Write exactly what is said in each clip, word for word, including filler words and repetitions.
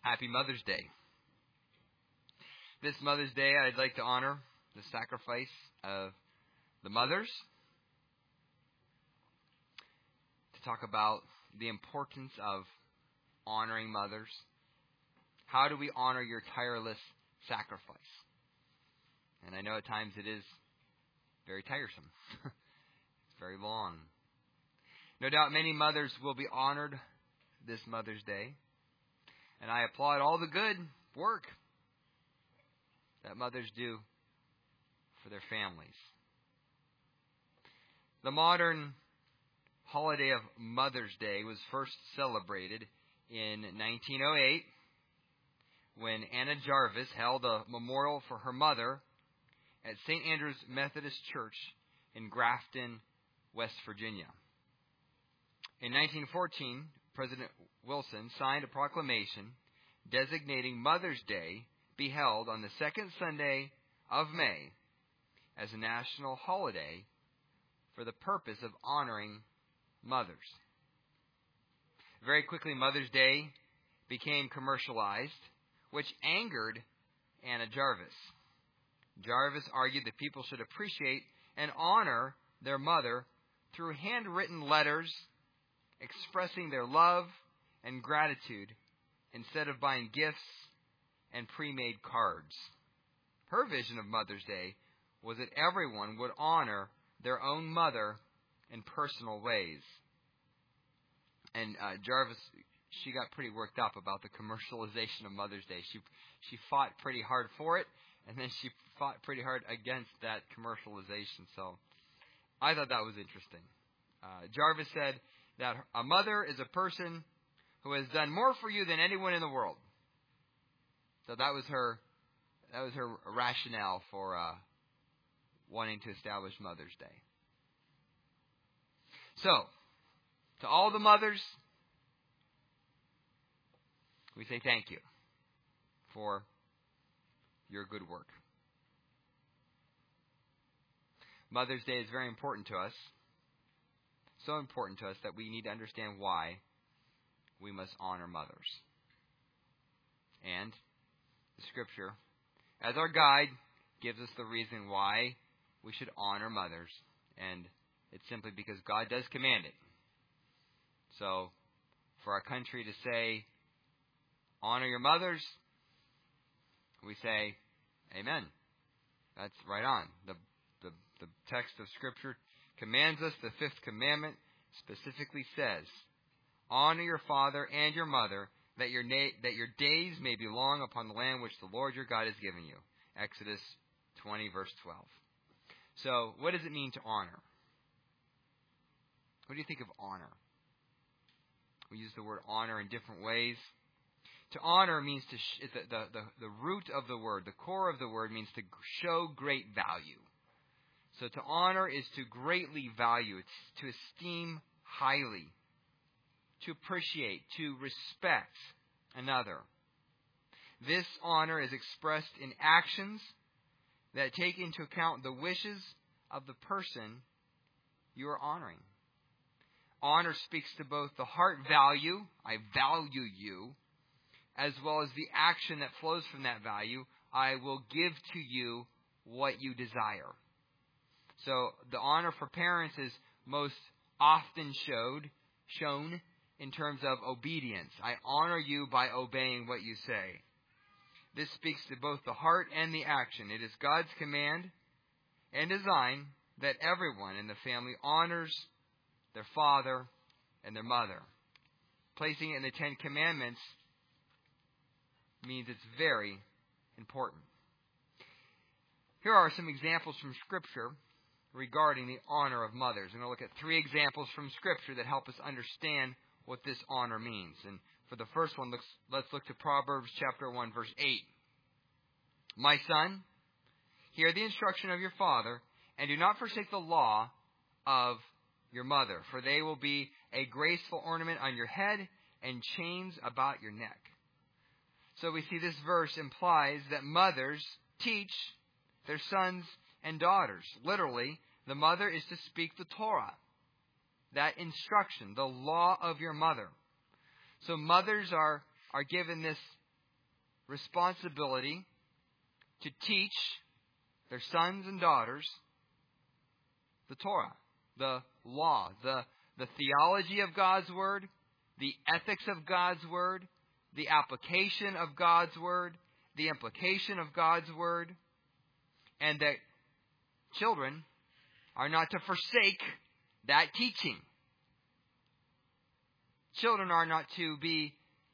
Happy Mother's Day. This Mother's Day, I'd like to honor the sacrifice of the mothers, to talk about the importance of honoring mothers. How do we honor your tireless sacrifice? And I know at times it is very tiresome. It's very long. No doubt many mothers will be honored this Mother's Day. And I applaud all the good work that mothers do for their families. The modern holiday of Mother's Day was first celebrated in nineteen oh eight when Anna Jarvis held a memorial for her mother at Saint Andrew's Methodist Church in Grafton, West Virginia. In nineteen fourteen, President Wilson signed a proclamation designating Mother's Day be held on the second Sunday of May as a national holiday for the purpose of honoring mothers. Very quickly, Mother's Day became commercialized, which angered Anna Jarvis. Jarvis argued that people should appreciate and honor their mother through handwritten letters expressing their love and gratitude instead of buying gifts and pre-made cards. Her vision of Mother's Day was that everyone would honor their own mother in personal ways. And uh, Jarvis, she got pretty worked up about the commercialization of Mother's Day. She she fought pretty hard for it, and then she fought pretty hard against that commercialization. So I thought that was interesting. Uh, Jarvis said that a mother is a person who has done more for you than anyone in the world. So that was her that was her rationale for uh, wanting to establish Mother's Day. So, to all the mothers, we say thank you for your good work. Mother's Day is very important to us. So important to us that we need to understand why we must honor mothers. And the Scripture, as our guide, gives us the reason why we should honor mothers. And it's simply because God does command it. So, for our country to say, honor your mothers, we say, amen. That's right on. The, the, the text of Scripture commands us. The fifth commandment specifically says, honor your father and your mother, that your na- that your days may be long upon the land which the Lord your God has given you. Exodus twenty, verse twelve. So, what does it mean to honor? What do you think of honor? We use the word honor in different ways. To honor means to sh- the, the, the, the root of the word, the core of the word means to show great value. So to honor is to greatly value, it's to esteem highly, to appreciate, to respect another. This honor is expressed in actions that take into account the wishes of the person you are honoring. Honor speaks to both the heart value, I value you, as well as the action that flows from that value, I will give to you what you desire. So the honor for parents is most often showed, shown in terms of obedience. I honor you by obeying what you say. This speaks to both the heart and the action. It is God's command and design that everyone in the family honors their father and their mother. Placing it in the Ten Commandments means it's very important. Here are some examples from Scripture regarding the honor of mothers. I'm going to look at three examples from Scripture that help us understand what this honor means. And for the first one, let's, let's look to Proverbs chapter one, verse eight. My son, hear the instruction of your father, and do not forsake the law of your mother, for they will be a graceful ornament on your head and chains about your neck. So we see this verse implies that mothers teach their sons and daughters. Literally, the mother is to speak the Torah, that instruction, the law of your mother. So mothers are, are given this responsibility to teach their sons and daughters the Torah, the law, the, the theology of God's Word, the ethics of God's Word, the application of God's Word, the implication of God's Word, and that children are not to forsake that teaching. Children are not to be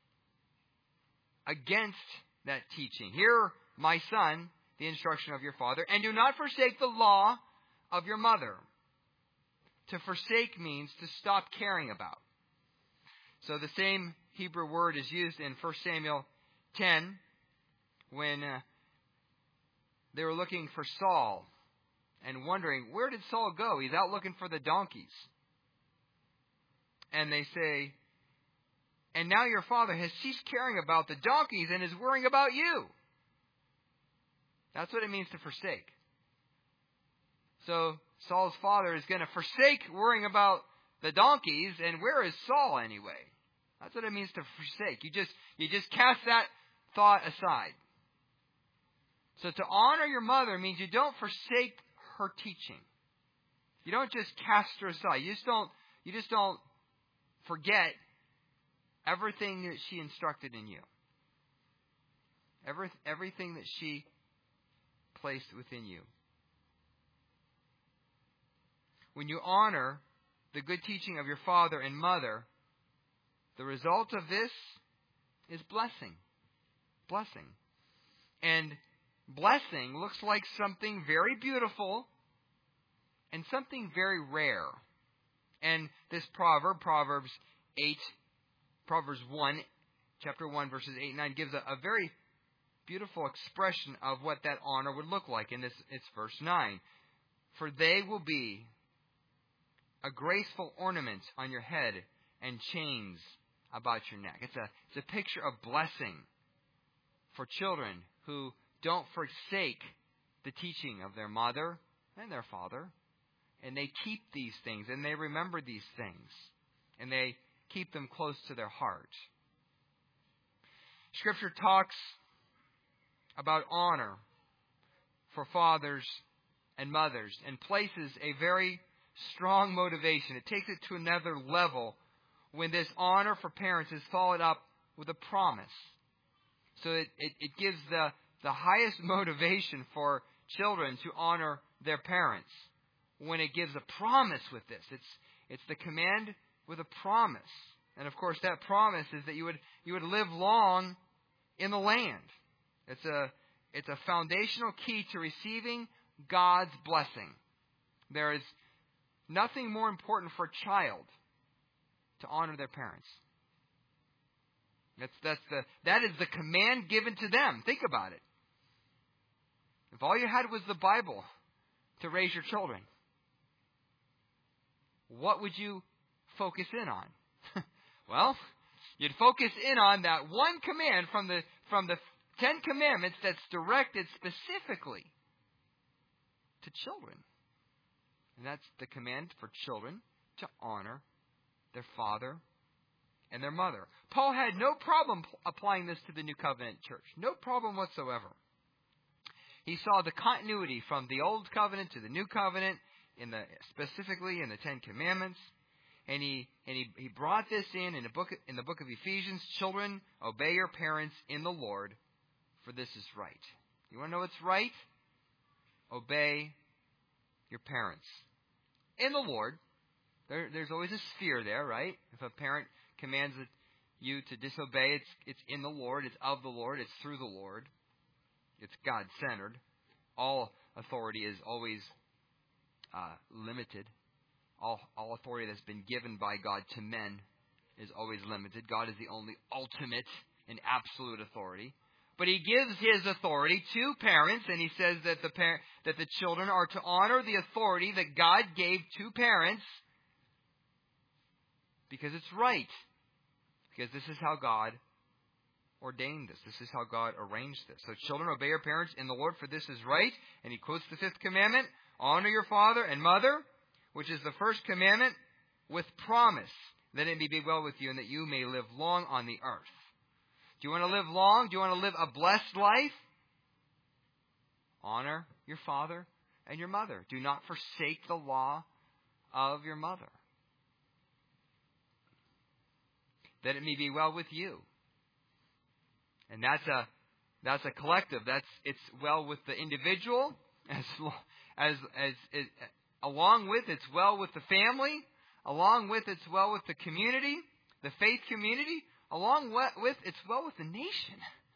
against that teaching. Hear, my son, the instruction of your father, and do not forsake the law of your mother. To forsake means to stop caring about. So the same Hebrew word is used in First Samuel ten when uh, they were looking for Saul and wondering, where did Saul go? He's out looking for the donkeys. And they say, and now your father has ceased caring about the donkeys and is worrying about you. That's what it means to forsake. So Saul's father is going to forsake worrying about the donkeys, and where is Saul anyway? That's what it means to forsake. You just you just cast that thought aside. So to honor your mother means you don't forsake her teaching. You don't just cast her aside. You just don't you just don't forget everything that she instructed in you. Every, everything that she placed within you. When you honor the good teaching of your father and mother, the result of this is blessing. Blessing. And blessing looks like something very beautiful and something very rare. And this proverb, Proverbs eight, Proverbs one, chapter one, verses eight and nine, gives a, a very beautiful expression of what that honor would look like. In this, it's verse nine. For they will be a graceful ornament on your head and chains about your neck. It's a, it's a picture of blessing for children who don't forsake the teaching of their mother and their father. And they keep these things and they remember these things. And they keep them close to their heart. Scripture talks about honor for fathers and mothers and places a very strong motivation. It takes it to another level when this honor for parents is followed up with a promise. So it, it, it gives the, the highest motivation for children to honor their parents when it gives a promise with this. It's it's the command with a promise. And of course that promise is that you would you would live long in the land. It's a it's a foundational key to receiving God's blessing. There is nothing more important for a child to honor their parents. That's that's the that is the command given to them. Think about it. If all you had was the Bible to raise your children, what would you focus in on? Well, you'd focus in on that one command from the from the Ten Commandments that's directed specifically to children. And that's the command for children to honor their father and their mother. Paul had no problem applying this to the New Covenant church. No problem whatsoever. He saw the continuity from the Old Covenant to the New Covenant, in the specifically in the Ten Commandments. And he and he, he brought this in in the book in the book of Ephesians. Children, obey your parents in the Lord, for this is right. You want to know what's right? Obey your parents in the Lord. There, there's always a sphere there, right? If a parent commands you to disobey, it's it's in the Lord, it's of the Lord, it's through the Lord. It's God-centered. All authority is always uh, limited. All, all authority that's been given by God to men is always limited. God is the only ultimate and absolute authority. But He gives His authority to parents, and He says that the par- that the children are to honor the authority that God gave to parents because it's right. Because this is how God ordained this. This is how God arranged this. So children, obey your parents in the Lord, for this is right. And he quotes the fifth commandment, honor your father and mother, which is the first commandment, with promise that it may be well with you and that you may live long on the earth. Do you want to live long? Do you want to live a blessed life? Honor your father and your mother. Do not forsake the law of your mother, that it may be well with you. And that's a that's a collective. That's it's well with the individual, as as as it, along with it's well with the family, along with it's well with the community, the faith community, along with it's well with the nation.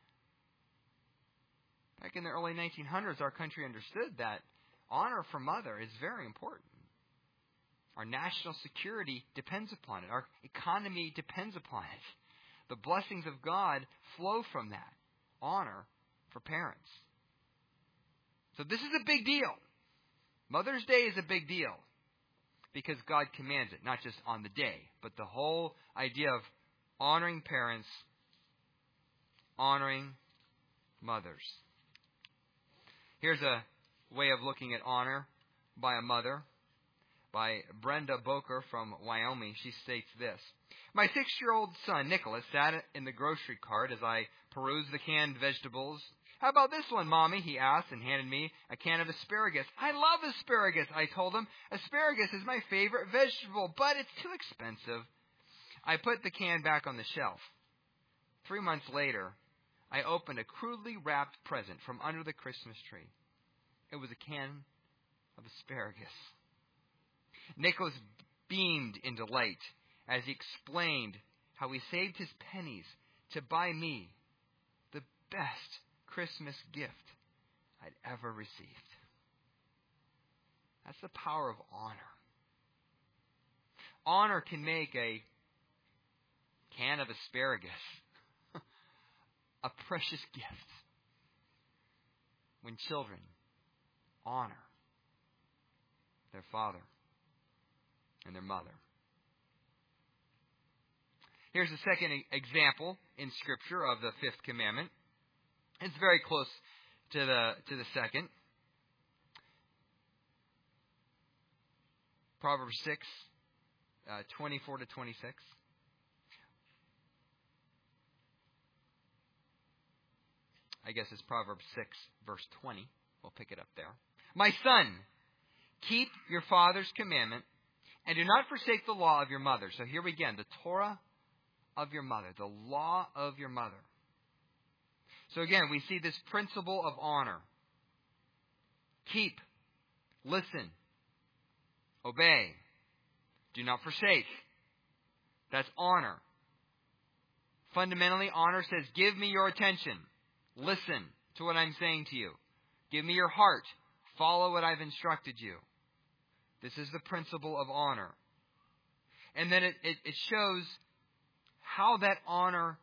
Back in the early nineteen hundreds, our country understood that honor for mother is very important. Our national security depends upon it. Our economy depends upon it. The blessings of God flow from that. Honor for parents. So this is a big deal. Mother's Day is a big deal because God commands it, not just on the day, but the whole idea of honoring parents, honoring mothers. Here's a way of looking at honor by a mother, by Brenda Boker from Wyoming. She states this: my six-year-old son, Nicholas, sat in the grocery cart as I perused the canned vegetables. How about this one, Mommy? He asked and handed me a can of asparagus. I love asparagus, I told him. Asparagus is my favorite vegetable, but it's too expensive. I put the can back on the shelf. Three months later, I opened a crudely wrapped present from under the Christmas tree. It was a can of asparagus. Nicholas beamed in delight as he explained how he saved his pennies to buy me the best Christmas gift I'd ever received. That's the power of honor. Honor can make a can of asparagus a precious gift when children honor their father and their mother. Here's a second example in Scripture of the fifth commandment. It's very close to the to the second. Proverbs six, uh, twenty-four to twenty-six. I guess it's Proverbs six, verse twenty. We'll pick it up there. My son, keep your father's commandment, and do not forsake the law of your mother. So here again, the Torah of your mother, the law of your mother. So again, we see this principle of honor. Keep, listen, obey, do not forsake. That's honor. Fundamentally, honor says, give me your attention. Listen to what I'm saying to you. Give me your heart. Follow what I've instructed you. This is the principle of honor. And then it, it, it shows how that honor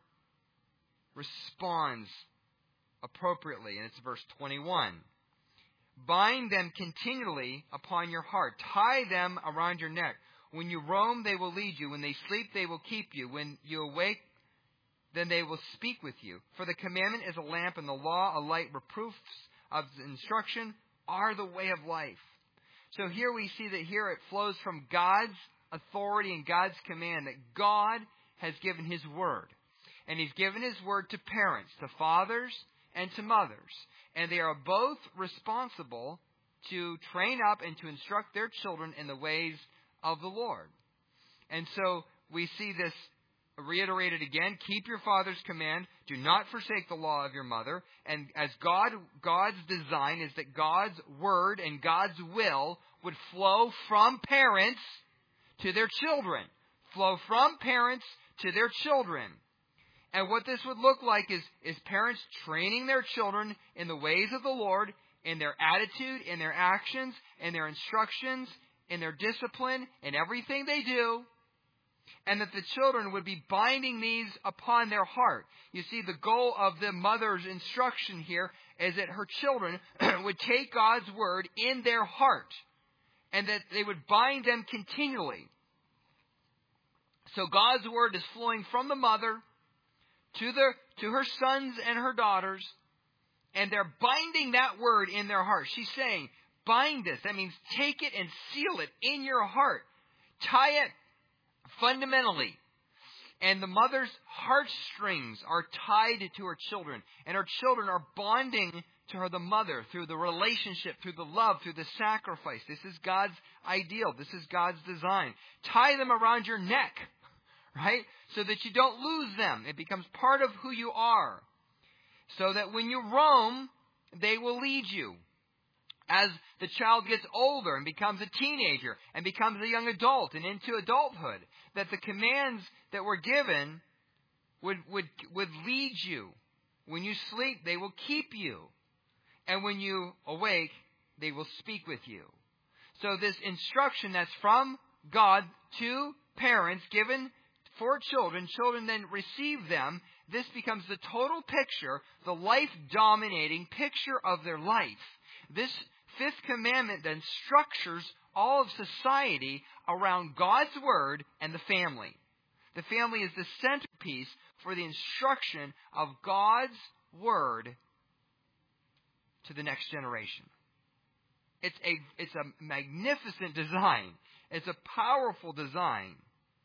responds appropriately. And it's verse twenty-one. Bind them continually upon your heart. Tie them around your neck. When you roam, they will lead you. When they sleep, they will keep you. When you awake, then they will speak with you. For the commandment is a lamp, and the law a light. Reproofs of instruction are the way of life. So here we see that here it flows from God's authority and God's command, that God has given His word. And He's given His word to parents, to fathers, and to mothers. And they are both responsible to train up and to instruct their children in the ways of the Lord. And so we see this reiterated again. Keep your father's command. Do not forsake the law of your mother. And as God, God's design is that God's word and God's will would flow from parents to their children. Flow from parents to their children. And what this would look like is, is parents training their children in the ways of the Lord, in their attitude, in their actions, in their instructions, in their discipline, in everything they do. And that the children would be binding these upon their heart. You see, the goal of the mother's instruction here is that her children would take God's word in their heart. And that they would bind them continually. So God's word is flowing from the mother to their to her sons and her daughters, and they're binding that word in their heart. She's saying, bind this. That means take it and seal it in your heart. Tie it fundamentally. And the mother's heartstrings are tied to her children. And her children are bonding to her, the mother, through the relationship, through the love, through the sacrifice. This is God's ideal. This is God's design. Tie them around your neck, right? So that you don't lose them. It becomes part of who you are. So that when you roam, they will lead you. As the child gets older and becomes a teenager and becomes a young adult and into adulthood, that the commands that were given would, would, would lead you. When you sleep, they will keep you. And when you awake, they will speak with you. So this instruction that's from God to parents given for children, children then receive them. This becomes the total picture, the life-dominating picture of their life. This fifth commandment then structures all of society around God's Word and the family. The family is the centerpiece for the instruction of God's Word to the next generation. It's a, it's a magnificent design. It's a powerful design.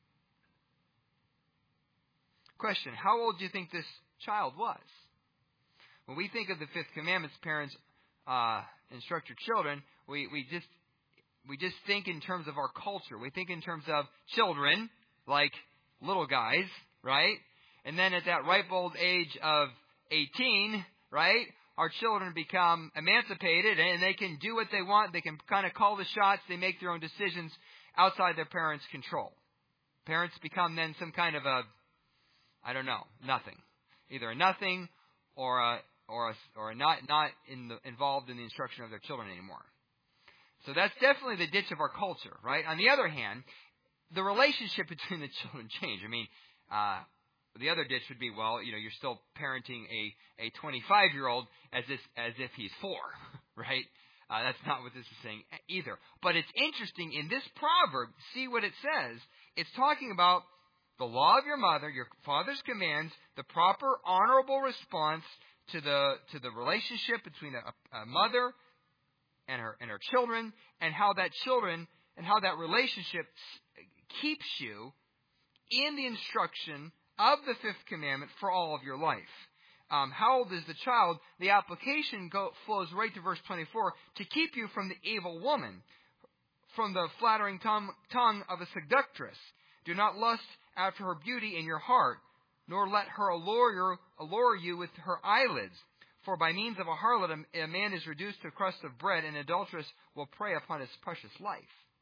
Question, how old do you think this child was? When we think of the fifth commandment, parents uh, instruct your children, we, we just we just think in terms of our culture. We think in terms of children, like little guys, right? And then at that ripe old age of eighteen, right, our children become emancipated and they can do what they want. They can kind of call the shots. They make their own decisions outside their parents' control. Parents become then some kind of a, I don't know, nothing. Either a nothing or a or a, or a not not in the, involved in the instruction of their children anymore. So that's definitely the ditch of our culture, right? On the other hand, the relationship between the children change. I mean, uh, the other ditch would be, well, you know, you're still parenting a a twenty-five-year-old as if as if he's four, right? Uh, that's not what this is saying either. But it's interesting in this proverb. See what it says. It's talking about the law of your mother, your father's commands, the proper, honorable response to the to the relationship between a, a mother and her and her children, and how that children and how that relationship keeps you in the instruction of the fifth commandment for all of your life. Um, how old is the child? The application go, flows right to verse twenty-four, to keep you from the evil woman, from the flattering tongue, tongue of a seductress. Do not lust after her beauty in your heart, nor let her allure you, allure you with her eyelids. For by means of a harlot, a man is reduced to a crust of bread, and an adulteress will prey upon his precious life.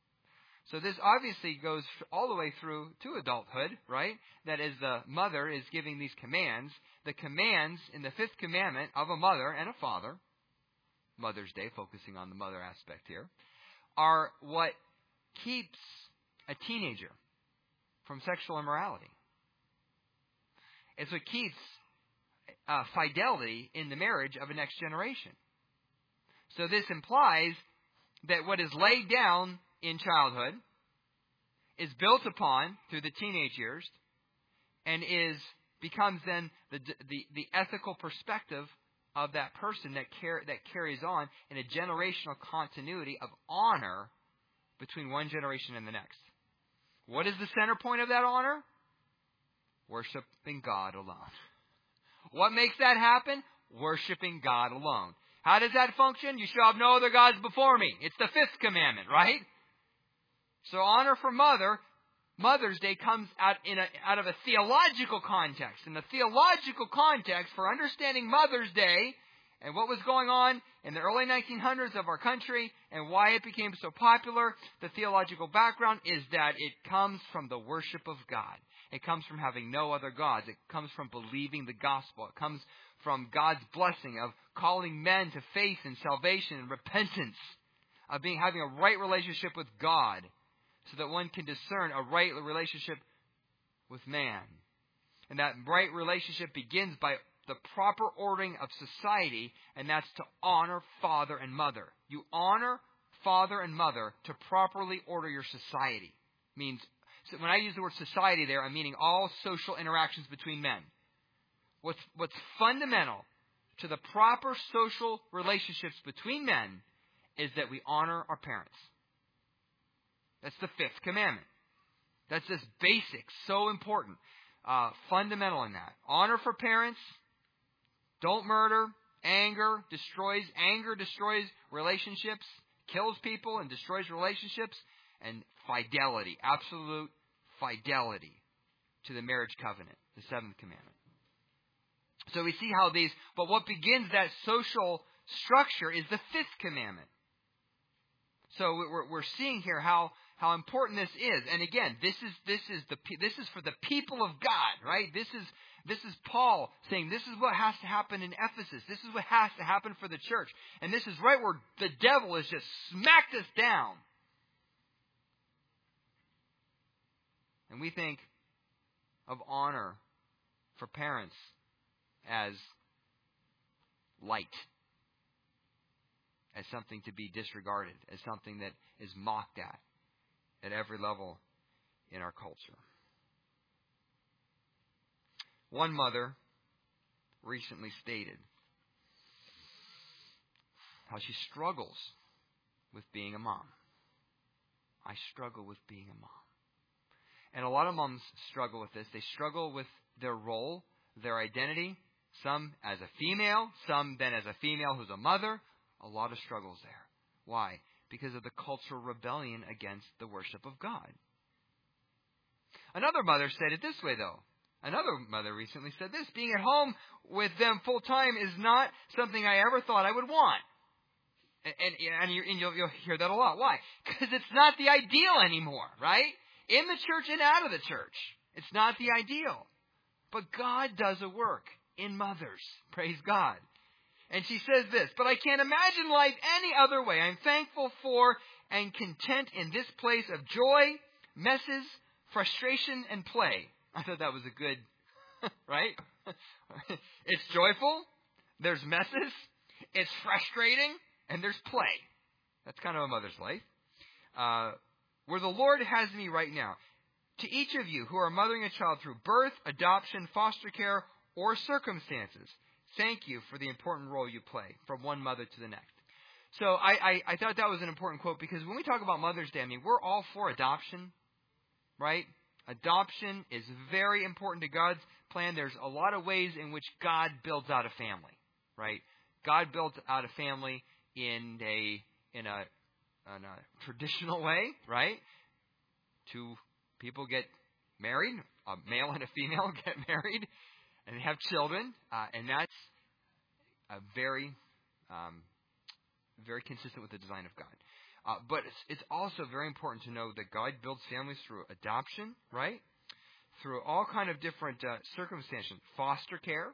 So this obviously goes all the way through to adulthood, right? That is, the mother is giving these commands. The commands in the fifth commandment of a mother and a father, Mother's Day, focusing on the mother aspect here, are what keeps a teenager from sexual immorality. It's what keeps uh, fidelity in the marriage of a next generation. So this implies that what is laid down in childhood is built upon through the teenage years and is becomes then the the, the ethical perspective of that person that car- that carries on in a generational continuity of honor between one generation and the next. What is the center point of that honor? Worshiping God alone. What makes that happen? Worshiping God alone. How does that function? You shall have no other gods before me. It's the fifth commandment, right? So honor for mother, Mother's Day comes out in a, out of a theological context. In the theological context for understanding Mother's Day and what was going on in the early nineteen hundreds of our country and why it became so popular, the theological background is that it comes from the worship of God. It comes from having no other gods. It comes from believing the gospel. It comes from God's blessing of calling men to faith and salvation and repentance, of being having a right relationship with God, so that one can discern a right relationship with man. And that right relationship begins by the proper ordering of society, and that's to honor father and mother. You honor father and mother to properly order your society. Means, so when I use the word society there, I'm meaning all social interactions between men. What's, what's fundamental to the proper social relationships between men is that we honor our parents. That's the fifth commandment. That's just basic, so important. uh, fundamental in that. Honor for parents. Don't murder. Anger destroys. Anger destroys relationships, kills people, and destroys relationships. And fidelity, absolute fidelity to the marriage covenant, the seventh commandment. So we see how these, but what begins that social structure is the fifth commandment. So we're, we're seeing here how, how important this is. And again, this is, this is the, this is for the people of God, right? This is, this is Paul saying this is what has to happen in Ephesus. This is what has to happen for the church. And this is right where the devil has just smacked us down. And we think of honor for parents as light, as something to be disregarded, as something that is mocked at at every level in our culture. One mother recently stated how she struggles with being a mom. I struggle with being a mom. And a lot of moms struggle with this. They struggle with their role, their identity, some as a female, some then as a female who's a mother. A lot of struggles there. Why? Because of the cultural rebellion against the worship of God. Another mother said it this way, though. Another mother recently said this: being at home with them full time is not something I ever thought I would want. And, and, and, you, and you'll, you'll hear that a lot. Why? Because it's not the ideal anymore, right? In the church and out of the church. It's not the ideal. But God does a work in mothers. Praise God. And she says this: but I can't imagine life any other way. I'm thankful for and content in this place of joy, messes, frustration, and play. I thought that was a good, right? It's joyful, there's messes, it's frustrating, and there's play. That's kind of a mother's life. Uh, where the Lord has me right now. To each of you who are mothering a child through birth, adoption, foster care, or circumstances, thank you for the important role you play from one mother to the next. So I, I, I thought that was an important quote, because when we talk about Mother's Day, I mean, we're all for adoption, right? Adoption is very important to God's plan. There's a lot of ways in which God builds out a family, right? God built out a family in a in a, in a traditional way, right? Two people get married, a male and a female get married, and they have children, uh, and that's a very, um, very consistent with the design of God. Uh, but it's, it's also very important to know that God builds families through adoption, right? Through all kind of different uh, circumstances. Foster care.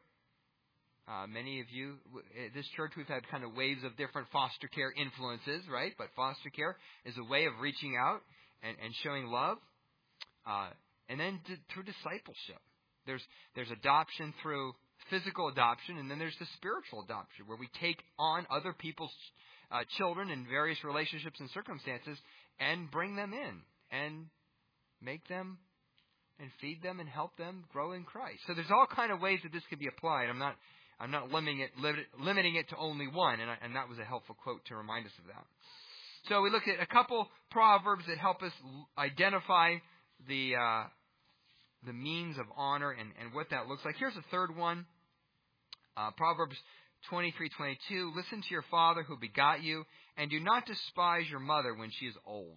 Uh, many of you, at this church, we've had kind of waves of different foster care influences, right? But foster care is a way of reaching out and, and showing love. Uh, and then d- through discipleship. There's there's adoption through physical adoption, and then there's the spiritual adoption, where we take on other people's Uh, children in various relationships and circumstances and bring them in and make them and feed them and help them grow in Christ. So there's all kind of ways that this can be applied. I'm not I'm not limiting it limiting it to only one, and I, and that was a helpful quote to remind us of that. So we look at a couple proverbs that help us identify the uh, the means of honor and, and what that looks like. Here's a third one. Uh, Proverbs twenty-three twenty-two, listen to your father who begot you, and do not despise your mother when she is old.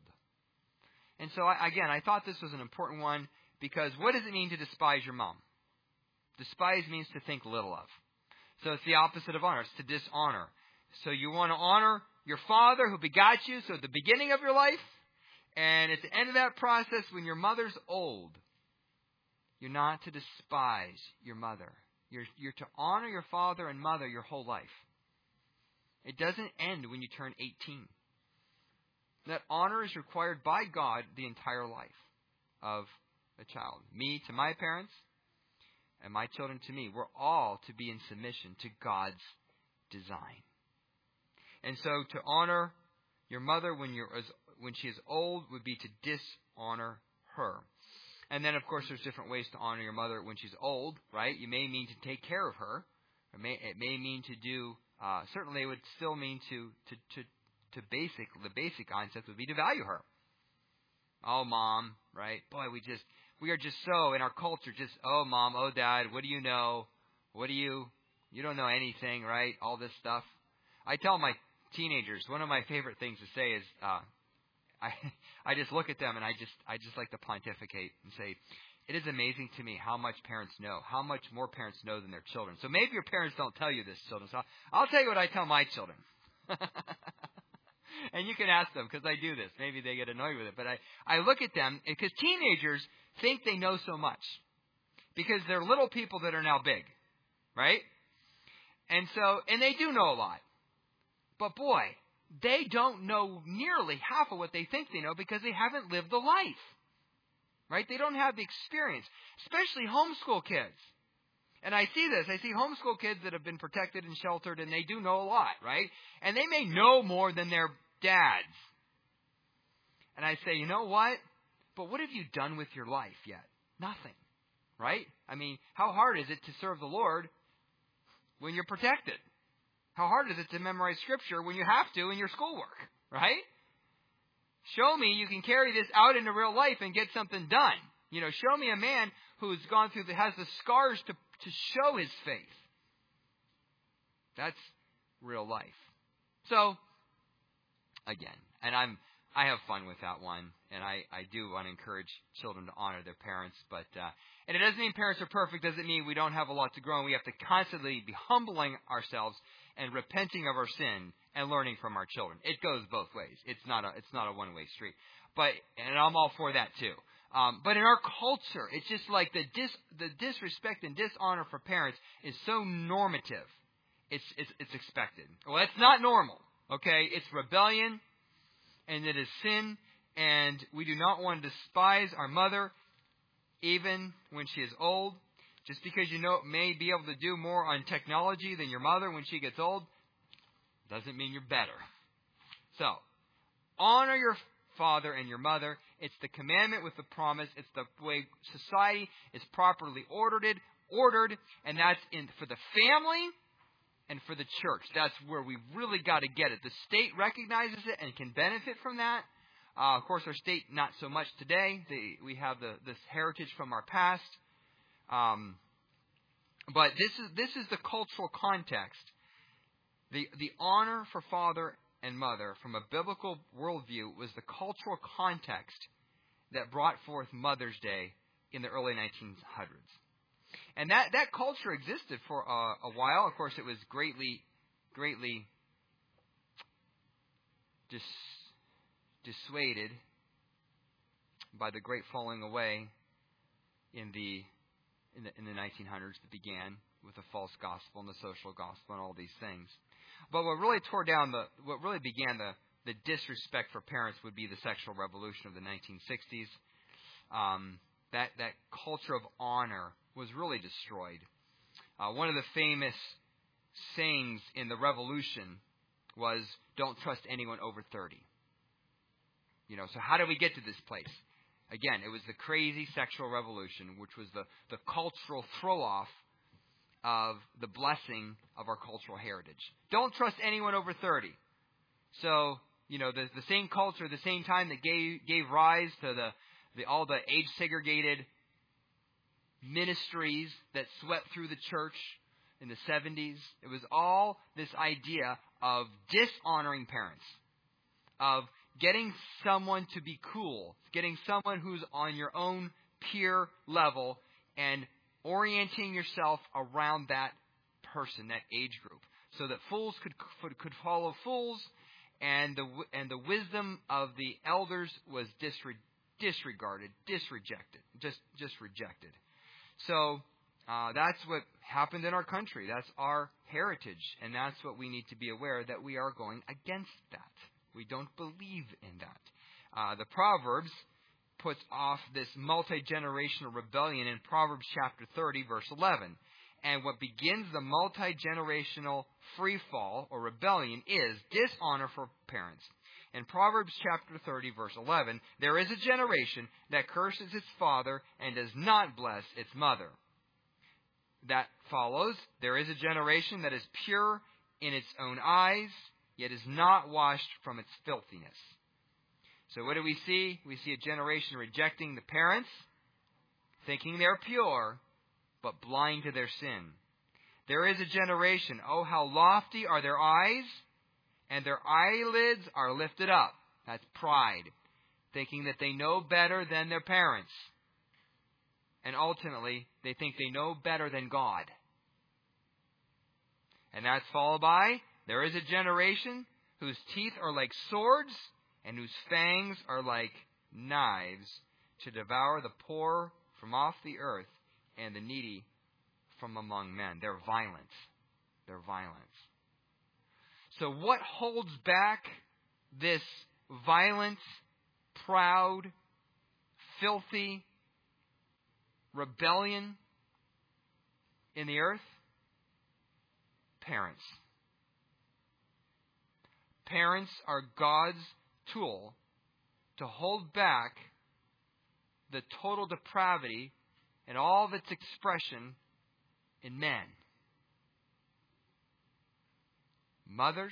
And so, I, again, I thought this was an important one, because what does it mean to despise your mom? Despise means to think little of. So it's the opposite of honor. It's to dishonor. So you want to honor your father who begot you, so at the beginning of your life, and at the end of that process, when your mother's old, you're not to despise your mother. You're, you're to honor your father and mother your whole life. It doesn't end when you turn eighteen. That honor is required by God the entire life of a child. Me to my parents, and my children to me. We're all to be in submission to God's design. And so to honor your mother when you're when she is old would be to dishonor her. And then, of course, there's different ways to honor your mother when she's old, right? You may mean to take care of her. It may, it may mean to do, uh, certainly it would still mean to, to, to, to basic, the basic concept would be to value her. Oh, Mom, right? Boy, we just, we are just so, in our culture, just, oh, mom, oh, dad, what do you know? What do you, you don't know anything, right? All this stuff. I tell my teenagers, one of my favorite things to say is, uh, I, I just look at them and I just, I just like to pontificate and say, it is amazing to me how much parents know, how much more parents know than their children. So maybe your parents don't tell you this, children. So I'll tell you what I tell my children. And you can ask them, because I do this. Maybe they get annoyed with it. But I, I look at them, because teenagers think they know so much. Because they're little people that are now big. Right? And so, and they do know a lot. But boy, they don't know nearly half of what they think they know because they haven't lived the life. Right? They don't have the experience. Especially homeschool kids. And I see this. I see homeschool kids that have been protected and sheltered, and they do know a lot, right? And they may know more than their dads. And I say, you know what? But what have you done with your life yet? Nothing, right? I mean, how hard is it to serve the Lord when you're protected? How hard is it to memorize Scripture when you have to in your schoolwork, right? Show me you can carry this out into real life and get something done. You know, show me a man who's gone through, that has the scars to to show his faith. That's real life. So, again, and I'm I have fun with that one, and I, I do want to encourage children to honor their parents. But uh, and it doesn't mean parents are perfect. Doesn't mean we don't have a lot to grow, and we have to constantly be humbling ourselves and repenting of our sin and learning from our children. It goes both ways. It's not a it's not a one way street. But and I'm all for that too. Um, but in our culture, it's just like the dis, the disrespect and dishonor for parents is so normative. It's, it's it's expected. Well, that's not normal. Okay, it's rebellion, and it is sin, and we do not want to despise our mother, even when she is old. Just because you know may be able to do more on technology than your mother when she gets old, doesn't mean you're better. So, honor your father and your mother. It's the commandment with the promise. It's the way society is properly ordered, ordered, and that's in for the family and for the church. That's where we really got to get it. The state recognizes it and can benefit from that. Uh, of course, our state not so much today. The, we have the this heritage from our past, um, but this is this is the cultural context. The the honor for father and mother, from a biblical worldview, was the cultural context that brought forth Mother's Day in the early nineteen hundreds. And that, that culture existed for a, a while. Of course, it was greatly, greatly dis, dissuaded by the great falling away in the, in the in the nineteen hundreds that began with the false gospel and the social gospel and all these things. But what really tore down the, what really began the, the disrespect for parents would be the sexual revolution of the nineteen sixties. Um, that, that culture of honor was really destroyed. Uh, one of the famous sayings in the revolution was, don't trust anyone over thirty. You know, so how did we get to this place? Again, it was the crazy sexual revolution, which was the, the cultural throw-off of the blessing of our cultural heritage. Don't trust anyone over thirty. So, you know, the, the same culture, the same time that gave, gave rise to the, the all the age-segregated ministries that swept through the church in the seventies, it was all this idea of dishonoring parents, of getting someone to be cool, getting someone who's on your own peer level, and orienting yourself around that person, that age group, so that fools could could follow fools, and the and the wisdom of the elders was disre, disregarded, disrejected, just just rejected. So uh, that's what happened in our country. That's our heritage, and that's what we need to be aware that we are going against that. We don't believe in that. Uh, the Proverbs puts off this multi-generational rebellion in Proverbs chapter thirty, verse eleven. And what begins the multi-generational free fall or rebellion is dishonor for parents. In Proverbs chapter thirty, verse eleven, there is a generation that curses its father and does not bless its mother. That follows, there is a generation that is pure in its own eyes, yet is not washed from its filthiness. So what do we see? We see a generation rejecting the parents thinking they're pure, but blind to their sin. There is a generation, oh, how lofty are their eyes, and their eyelids are lifted up. That's pride, thinking that they know better than their parents. And ultimately, they think they know better than God. And that's followed by, there is a generation whose teeth are like swords, and whose fangs are like knives, to devour the poor from off the earth, and the needy from among men. They're violent. They're violent. So what holds back this violent, proud, filthy rebellion in the earth? Parents. Parents are God's tool to hold back the total depravity and all of its expression in men. Mothers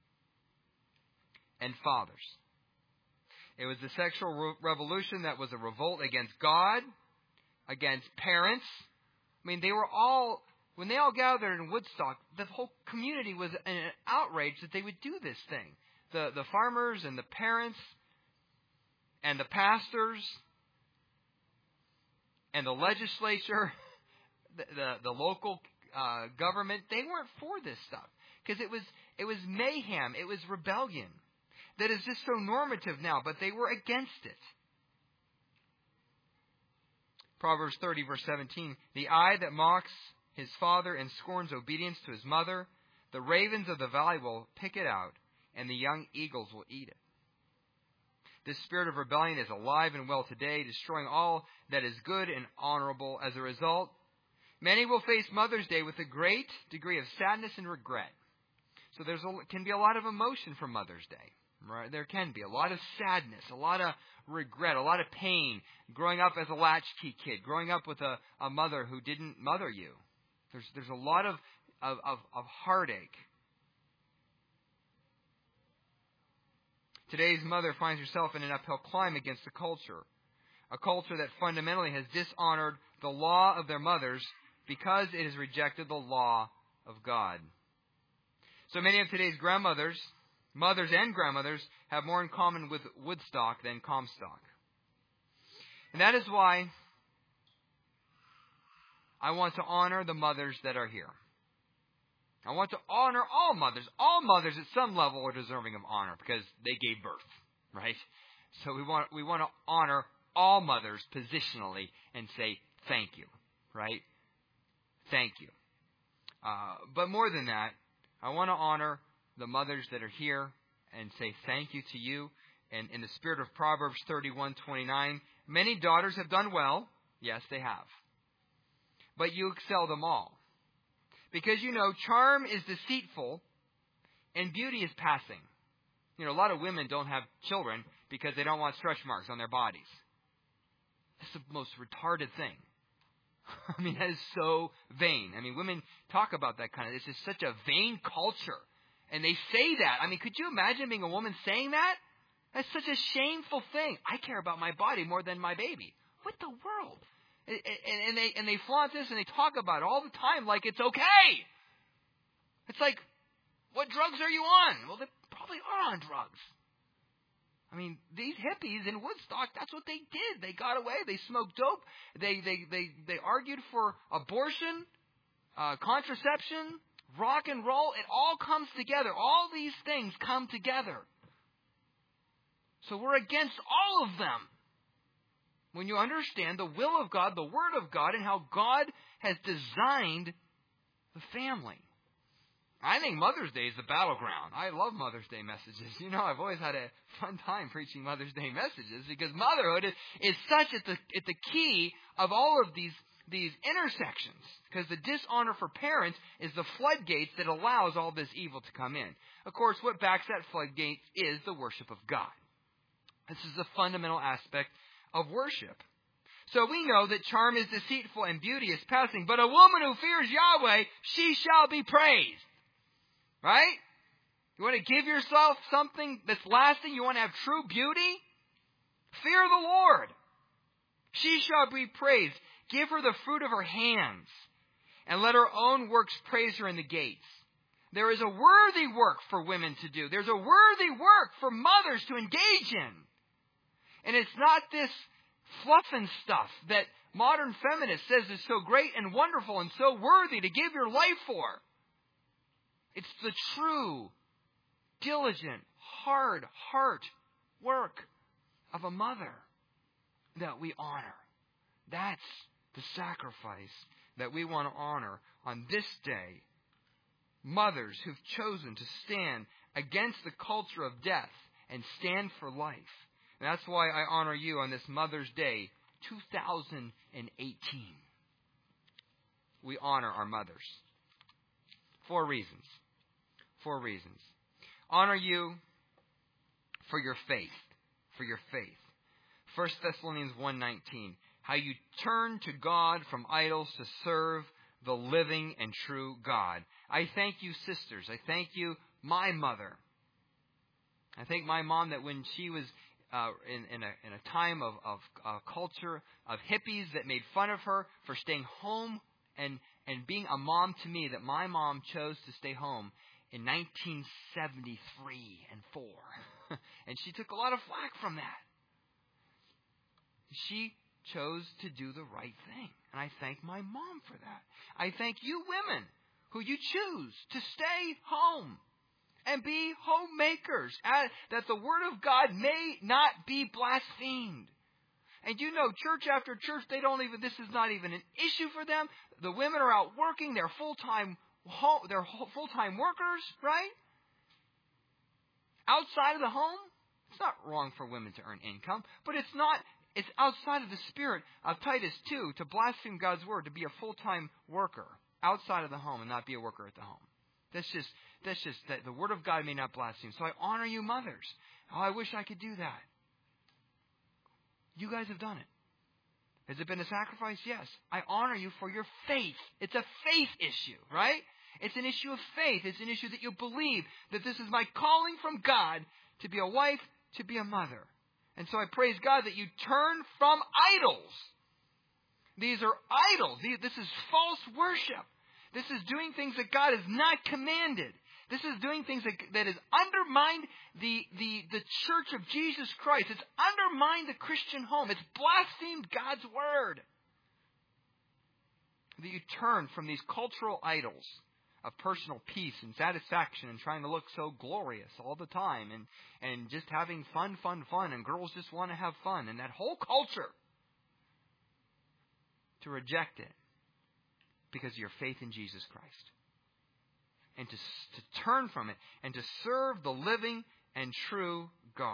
and fathers. It was the sexual re- revolution that was a revolt against God, against parents. I mean, they were all, when they all gathered in Woodstock, the whole community was in an outrage that they would do this thing. The, the farmers and the parents and the pastors and the legislature, the, the, the local uh, government, they weren't for this stuff. Because it was it was mayhem, it was rebellion. That is just so normative now, but they were against it. Proverbs thirty, verse seventeen, the eye that mocks his father and scorns obedience to his mother, the ravens of the valley will pick it out, and the young eagles will eat it. This spirit of rebellion is alive and well today, destroying all that is good and honorable. As a result, many will face Mother's Day with a great degree of sadness and regret. So there can be a lot of emotion for Mother's Day. Right? There can be a lot of sadness, a lot of regret, a lot of pain. Growing up as a latchkey kid, growing up with a, a mother who didn't mother you. There's there's a lot of, of, of, of heartache. Today's mother finds herself in an uphill climb against the culture. A culture that fundamentally has dishonored the law of their mothers because it has rejected the law of God. So many of today's grandmothers, mothers and grandmothers, have more in common with Woodstock than Comstock. And that is why I want to honor the mothers that are here. I want to honor all mothers. All mothers at some level are deserving of honor because they gave birth, right? So we want we want to honor all mothers positionally and say thank you, right? Thank you. Uh, but more than that, I want to honor the mothers that are here and say thank you to you. And in the spirit of Proverbs thirty-one twenty-nine, many daughters have done well. Yes, they have. But you excel them all. Because, you know, charm is deceitful and beauty is passing. You know, a lot of women don't have children because they don't want stretch marks on their bodies. That's the most retarded thing. I mean, that is so vain. I mean, women talk about that kind of, it's just such a vain culture. And they say that. I mean, could you imagine being a woman saying that? That's such a shameful thing. I care about my body more than my baby. What the world? And, and, and they and they flaunt this and they talk about it all the time like it's okay. It's like, what drugs are you on? Well, they probably are on drugs. I mean, these hippies in Woodstock, that's what they did. They got away. They smoked dope. They they they, they argued for abortion, uh, contraception, rock and roll. It all comes together. All these things come together. So we're against all of them. When you understand the will of God, the Word of God, and how God has designed the family. I think Mother's Day is the battleground. I love Mother's Day messages. You know, I've always had a fun time preaching Mother's Day messages because motherhood is, is such at the, at the key of all of these, these intersections. Because the dishonor for parents is the floodgates that allows all this evil to come in. Of course, what backs that floodgate is the worship of God. This is a fundamental aspect of worship. So we know that charm is deceitful and beauty is passing, but a woman who fears Yahweh, she shall be praised. Right? You want to give yourself something that's lasting? You want to have true beauty? Fear the Lord. She shall be praised. Give her the fruit of her hands, and let her own works praise her in the gates. There is a worthy work for women to do. There's a worthy work for mothers to engage in. And it's not this fluff and stuff that modern feminist says is so great and wonderful and so worthy to give your life for. It's the true, diligent, hard heart work of a mother that we honor. That's the sacrifice that we want to honor on this day. Mothers who've chosen to stand against the culture of death and stand for life. And that's why I honor you on this Mother's Day, two thousand eighteen. We honor our mothers. Four reasons. Four reasons. Honor you for your faith. For your faith. First Thessalonians one nineteen. How you turn to God from idols to serve the living and true God. I thank you, sisters. I thank you, my mother. I thank my mom that when she was uh, in, in, a, in a time of, of uh, culture of hippies that made fun of her for staying home and, and being a mom to me, that my mom chose to stay home in nineteen seventy-three and four. And she took a lot of flack from that. She chose to do the right thing. And I thank my mom for that. I thank you women who you choose to stay home and be homemakers, that the Word of God may not be blasphemed. And you know, church after church, they don't even, this is not even an issue for them. The women are out working, they're full-time, they're full-time workers, right? Outside of the home, it's not wrong for women to earn income, but it's not, it's outside of the spirit of Titus two to blaspheme God's word, to be a full-time worker outside of the home and not be a worker at the home. That's just, that's just, that the word of God may not blaspheme. So I honor you mothers. Oh, I wish I could do that. You guys have done it. Has it been a sacrifice? Yes. I honor you for your faith. It's a faith issue, right? It's an issue of faith. It's an issue that you believe that this is my calling from God to be a wife, to be a mother. And so I praise God that you turn from idols. These are idols. This is false worship. This is doing things that God has not commanded. This is doing things that, that has undermined the, the, the church of Jesus Christ. It's undermined the Christian home. It's blasphemed God's word. That you turn from these cultural idols of personal peace and satisfaction and trying to look so glorious all the time and, and just having fun, fun, fun, and girls just want to have fun, and that whole culture, to reject it because of your faith in Jesus Christ. And to, to turn from it and to serve the living and true God.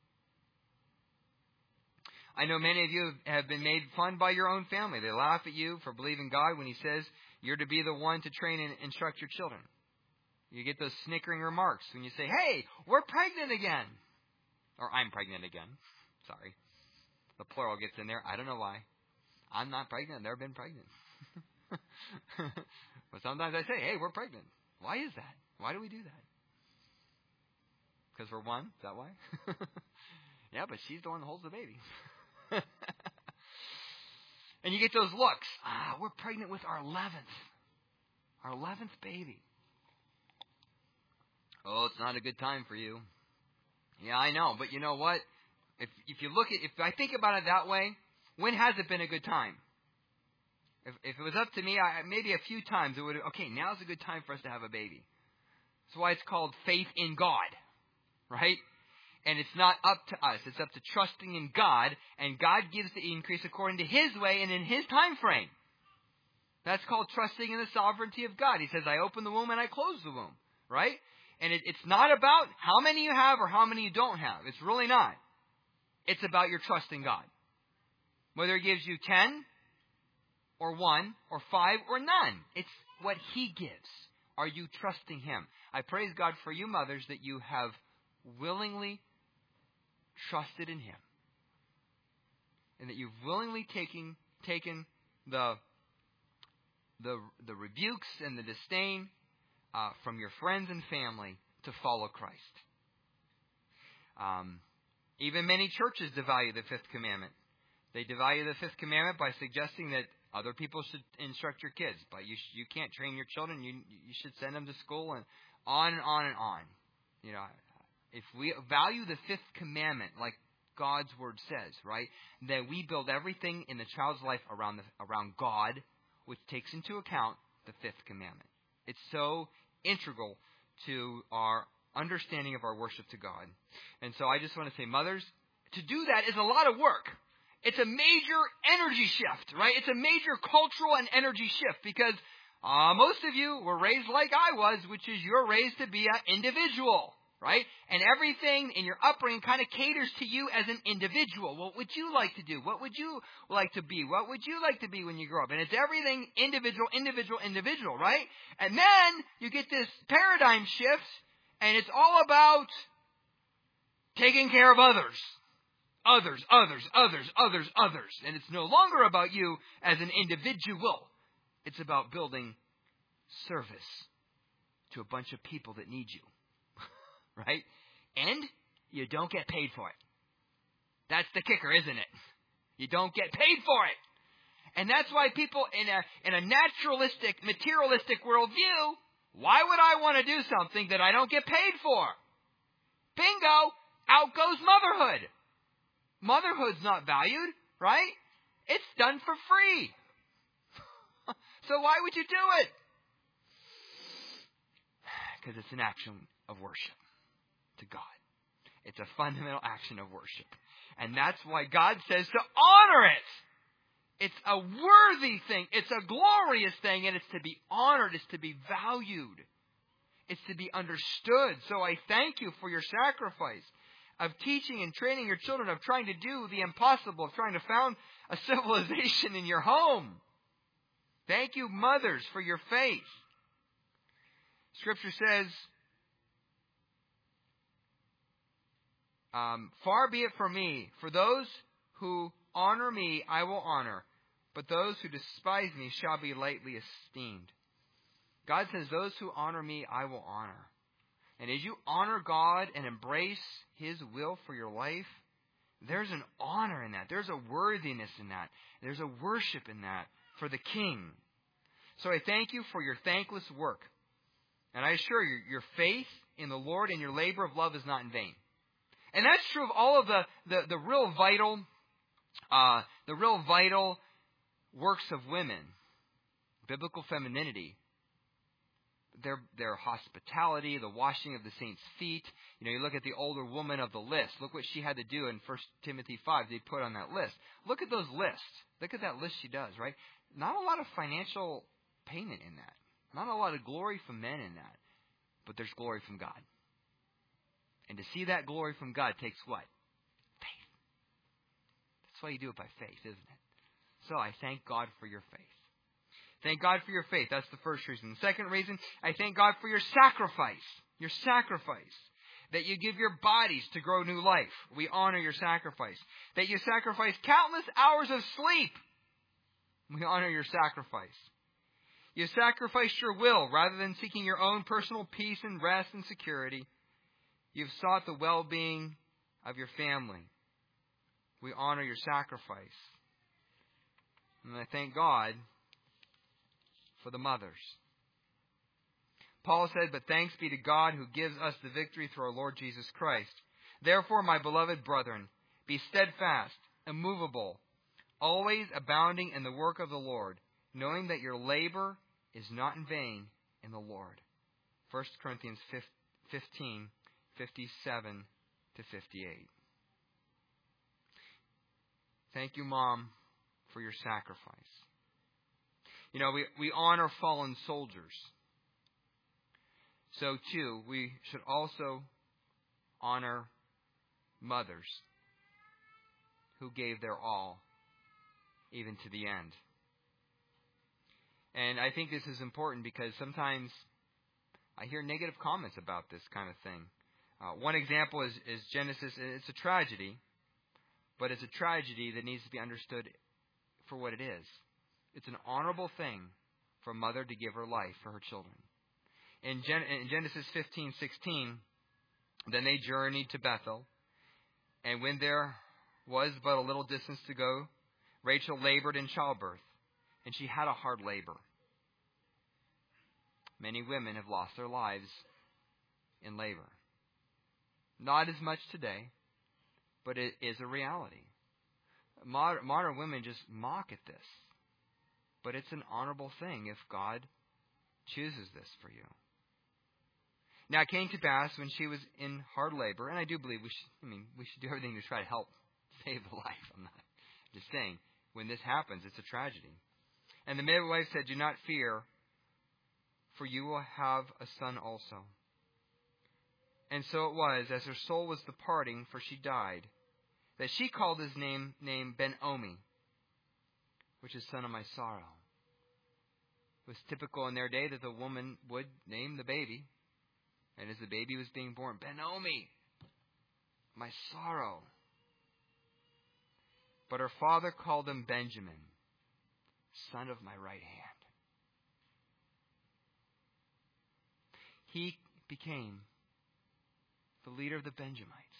I know many of you have been made fun by your own family. They laugh at you for believing God when He says you're to be the one to train and instruct your children. You get those snickering remarks when you say, hey, we're pregnant again. Or I'm pregnant again. Sorry. The plural gets in there. I don't know why. I'm not pregnant. I've never been pregnant. But sometimes I say, hey, we're pregnant. Why is that? Why do we do that? Because we're one? Is that why? Yeah, but she's the one that holds the baby. And you get those looks. Ah, we're pregnant with our eleventh. Our eleventh baby. Oh, it's not a good time for you. Yeah, I know. But you know what? If if you look at, if I think about it that way, when has it been a good time? If, if it was up to me, I, maybe a few times it would. Okay, now's a good time for us to have a baby. That's why it's called faith in God, right? And it's not up to us. It's up to trusting in God, and God gives the increase according to His way and in His time frame. That's called trusting in the sovereignty of God. He says, I open the womb and I close the womb, right? And it, it's not about how many you have or how many you don't have. It's really not. It's about your trust in God. Whether He gives you ten or one or five or none. It's what He gives. Are you trusting Him? I praise God for you mothers that you have willingly trusted in Him. And that you've willingly taken, taken the, the, the rebukes and the disdain uh, from your friends and family to follow Christ. Um, even many churches devalue the fifth commandment. They devalue the fifth commandment by suggesting that Other people should instruct your kids, but you sh- you can't train your children. You you should send them to school, and on and on and on. You know, if we value the fifth commandment, like God's word says, right, then we build everything in the child's life around the, around God, which takes into account the fifth commandment. It's so integral to our understanding of our worship to God. And so I just want to say, mothers, to do that is a lot of work. It's a major energy shift, right? It's a major cultural and energy shift because uh, most of you were raised like I was, which is you're raised to be an individual, right? And everything in your upbringing kind of caters to you as an individual. What would you like to do? What would you like to be? What would you like to be when you grow up? And it's everything individual, individual, individual, right? And then you get this paradigm shift, and it's all about taking care of others. Others, others, others, others, others. And it's no longer about you as an individual. It's about building service to a bunch of people that need you. Right? And you don't get paid for it. That's the kicker, isn't it? You don't get paid for it. And that's why people in a in a naturalistic, materialistic worldview, why would I want to do something that I don't get paid for? Bingo! Out goes motherhood. Motherhood's not valued, right? It's done for free. So why would you do it? Because it's an action of worship to God. It's a fundamental action of worship. And that's why God says to honor it. It's a worthy thing. It's a glorious thing. And it's to be honored. It's to be valued. It's to be understood. So I thank you for your sacrifice of teaching and training your children, of trying to do the impossible, of trying to found a civilization in your home. Thank you, mothers, for your faith. Scripture says, um, far be it from me, for those who honor me I will honor, but those who despise me shall be lightly esteemed. God says, those who honor me I will honor. And as you honor God and embrace His will for your life, there's an honor in that. There's a worthiness in that. There's a worship in that for the King. So I thank you for your thankless work. And I assure you, your faith in the Lord and your labor of love is not in vain. And that's true of all of the, the, the real vital, uh, the real vital works of women. Biblical femininity. Their their hospitality, the washing of the saints' feet. You know, you look at the older woman of the list. Look what she had to do in First Timothy five. They put on that list. Look at those lists. Look at that list she does, right? Not a lot of financial payment in that. Not a lot of glory from men in that. But there's glory from God. And to see that glory from God takes what? Faith. That's why you do it by faith, isn't it? So I thank God for your faith. Thank God for your faith. That's the first reason. The second reason, I thank God for your sacrifice. Your sacrifice. That you give your bodies to grow new life. We honor your sacrifice. That you sacrifice countless hours of sleep. We honor your sacrifice. You sacrificed your will rather than seeking your own personal peace and rest and security. You've sought the well-being of your family. We honor your sacrifice. And I thank God for the mothers. Paul said, but thanks be to God who gives us the victory through our Lord Jesus Christ. Therefore, my beloved brethren, be steadfast, immovable, always abounding in the work of the Lord, knowing that your labor is not in vain in the Lord. First Corinthians fifteen, fifty-seven to fifty-eight. Thank you, Mom, for your sacrifice. You know, we, we honor fallen soldiers. So, too, we should also honor mothers who gave their all, even to the end. And I think this is important because sometimes I hear negative comments about this kind of thing. Uh, one example is, is Genesis. It's a tragedy, but it's a tragedy that needs to be understood for what it is. It's an honorable thing for a mother to give her life for her children. In, Gen- in Genesis fifteen sixteen, then they journeyed to Bethel, and when there was but a little distance to go, Rachel labored in childbirth. and she had a hard labor. Many women have lost their lives in labor. Not as much today, but it is a reality. Modern, modern women just mock at this. But it's an honorable thing if God chooses this for you. Now it came to pass when she was in hard labor, and I do believe we should, I mean, we should do everything to try to help save the life. I'm not just saying, when this happens, it's a tragedy. And the midwife said, "Do not fear, for you will have a son also." And so it was, as her soul was departing, for she died, that she called his name, name Ben-Omi, which is son of my sorrow. It was typical in their day that the woman would name the baby. And as the baby was being born, Ben-Omi, my sorrow. But her father called him Benjamin, son of my right hand. He became the leader of the Benjamites.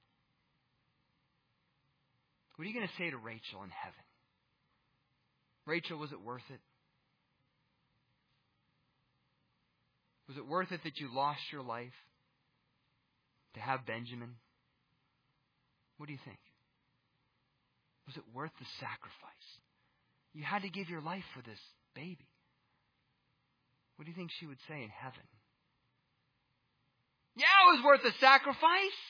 What are you going to say to Rachel in heaven? Rachel, was it worth it? Was it worth it that you lost your life to have Benjamin? What do you think? Was it worth the sacrifice? You had to give your life for this baby. What do you think she would say in heaven? Yeah, it was worth the sacrifice.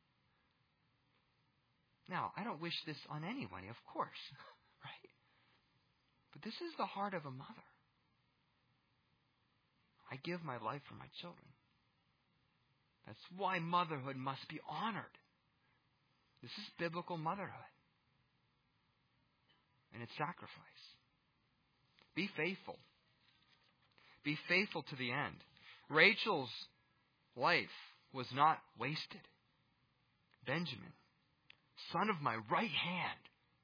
Now, I don't wish this on anybody, of course, right? But this is the heart of a mother. I give my life for my children. That's why motherhood must be honored. This is biblical motherhood. And it's sacrifice. Be faithful. Be faithful to the end. Rachel's life was not wasted. Benjamin, son of my right hand.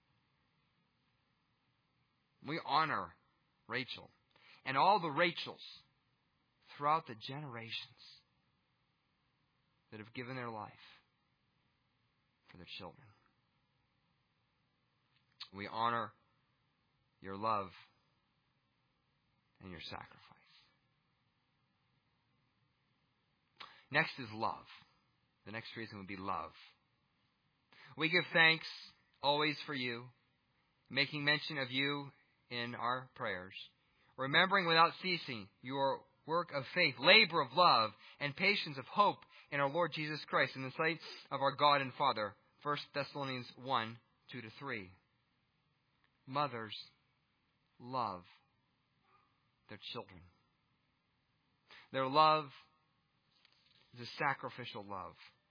We honor Rachel and all the Rachels throughout the generations that have given their life for their children. We honor your love and your sacrifice. Next is love. The next reason would be love. We give thanks always for you, making mention of you in our prayers, remembering without ceasing your work of faith, labor of love, and patience of hope in our Lord Jesus Christ in the sight of our God and Father. First Thessalonians one, two to three. Mothers love their children. Their love is a sacrificial love.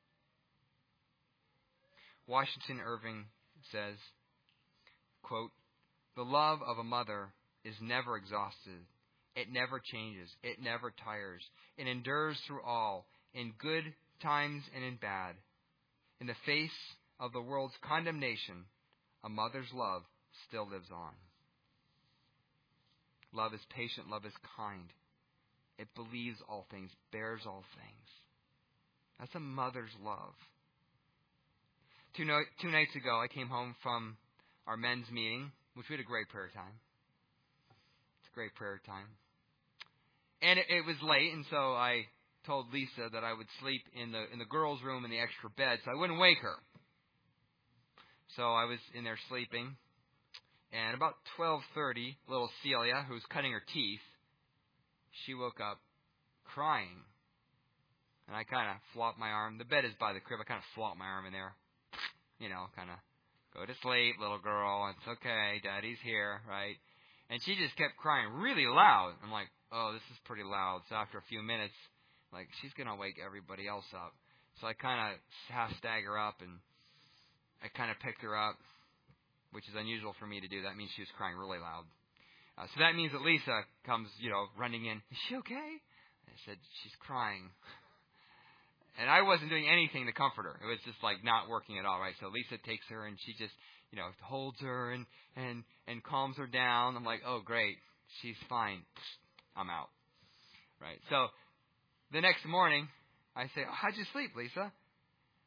Washington Irving says, quote, "The love of a mother is never exhausted. It never changes. It never tires. It endures through all, in good times and in bad. In the face of the world's condemnation, a mother's love still lives on. Love is patient. Love is kind. It believes all things, bears all things." That's a mother's love. Two, no, two nights ago, I came home from our men's meeting, which we had a great prayer time. It's a great prayer time. And it, it was late, and so I told Lisa that I would sleep in the in the girls' room in the extra bed, so I wouldn't wake her. So I was in there sleeping, and about twelve thirty, little Celia, who was cutting her teeth, she woke up crying. And I kind of flopped my arm. The bed is by the crib. I kind of flopped my arm in there. You know, kind of, go to sleep, little girl. It's okay. Daddy's here, right? And she just kept crying really loud. I'm like, oh, this is pretty loud. So after a few minutes, like, she's going to wake everybody else up. So I kind of half stagger up, and I kind of picked her up, which is unusual for me to do. That means she was crying really loud. Uh, so that means that Lisa comes, you know, running in. Is she okay? I said, she's crying. And I wasn't doing anything to comfort her. It was just like not working at all, right? So Lisa takes her and she just, you know, holds her and, and, and calms her down. I'm like, oh, great. She's fine. I'm out. Right? So the next morning, I say, oh, how'd you sleep, Lisa?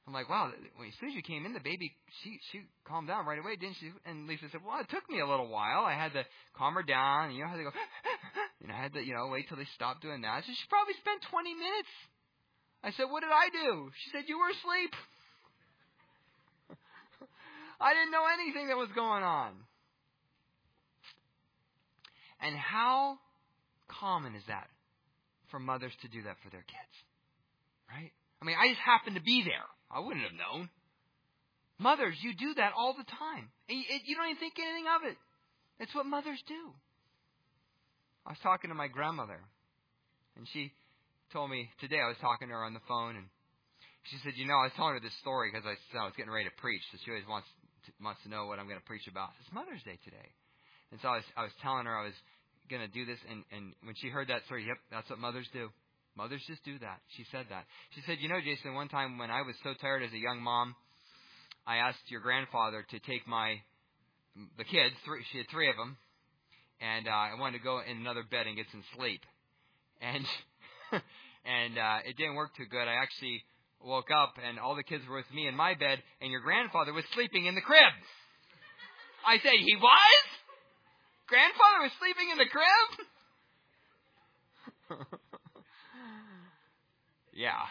I'm like, wow, when, as soon as you came in, the baby, she she calmed down right away, didn't she? And Lisa said, well, it took me a little while. I had to calm her down. And, you know, I had to go, you know, I had to, you know, wait till they stopped doing that. So she probably spent twenty minutes. I said, what did I do? She said, you were asleep. I didn't know anything that was going on. And how common is that for mothers to do that for their kids? Right? I mean, I just happened to be there. I wouldn't have known. Mothers, you do that all the time. And you, you don't even think anything of it. It's what mothers do. I was talking to my grandmother, and she told me today, I was talking to her on the phone, and she said, you know, I was telling her this story because I, I was getting ready to preach, so she always wants to, wants to know what I'm going to preach about. It's Mother's Day today. And so I was, I was telling her I was going to do this, and, and when she heard that story, yep, that's what mothers do. Mothers just do that. She said that. She said, you know, Jason, one time when I was so tired as a young mom, I asked your grandfather to take my, the kids, three, she had three of them, and uh, I wanted to go in another bed and get some sleep. And and uh, it didn't work too good. I actually woke up, and all the kids were with me in my bed, and your grandfather was sleeping in the crib. I said, he was? Grandfather was sleeping in the crib? Yeah.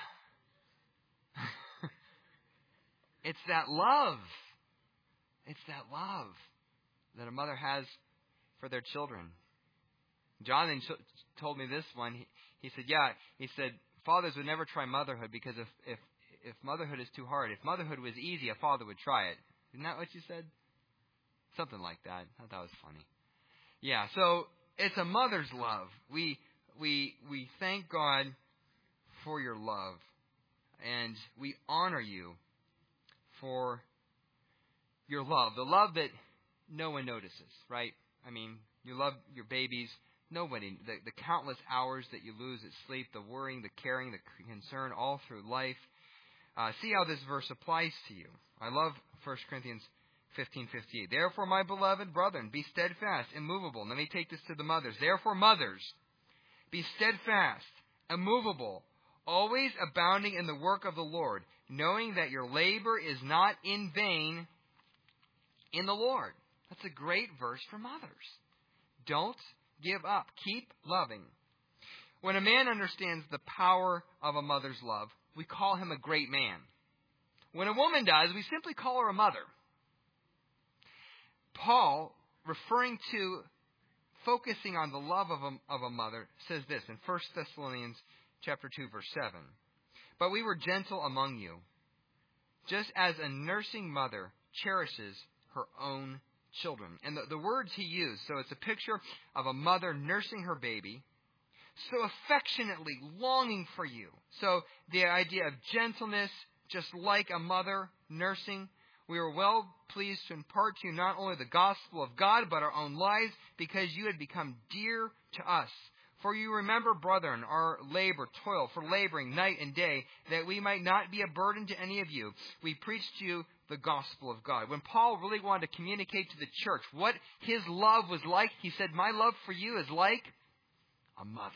It's that love. It's that love that a mother has for their children. Jonathan told me this one. He, he said, yeah, he said, fathers would never try motherhood because if, if, if motherhood is too hard, if motherhood was easy, a father would try it. Isn't that what you said? Something like that. I thought that was funny. Yeah, so it's a mother's love. We we we thank God for your love, and we honor you for your love, the love that no one notices, right? I mean, you love your babies. Nobody, the, the countless hours that you lose at sleep, the worrying, the caring, the concern, all through life. Uh, see how this verse applies to you. I love First Corinthians fifteen fifty-eight. Therefore, my beloved brethren, be steadfast, immovable. Let me take this to the mothers. Therefore, mothers, be steadfast, immovable, always abounding in the work of the Lord, knowing that your labor is not in vain in the Lord. That's a great verse for mothers. Don't give up. Keep loving. When a man understands the power of a mother's love, we call him a great man. When a woman does, we simply call her a mother. Paul, referring to focusing on the love of a, of a mother, says this in First Thessalonians chapter two, verse seven. But we were gentle among you, just as a nursing mother cherishes her own children. And the, the words he used, so it's a picture of a mother nursing her baby, so affectionately longing for you. So the idea of gentleness, just like a mother nursing. We were well pleased to impart to you not only the gospel of God, but our own lives, because you had become dear to us. For you remember, brethren, our labor, toil, for laboring night and day, that we might not be a burden to any of you. We preached to you the gospel of God. When Paul really wanted to communicate to the church what his love was like, he said, my love for you is like a mother.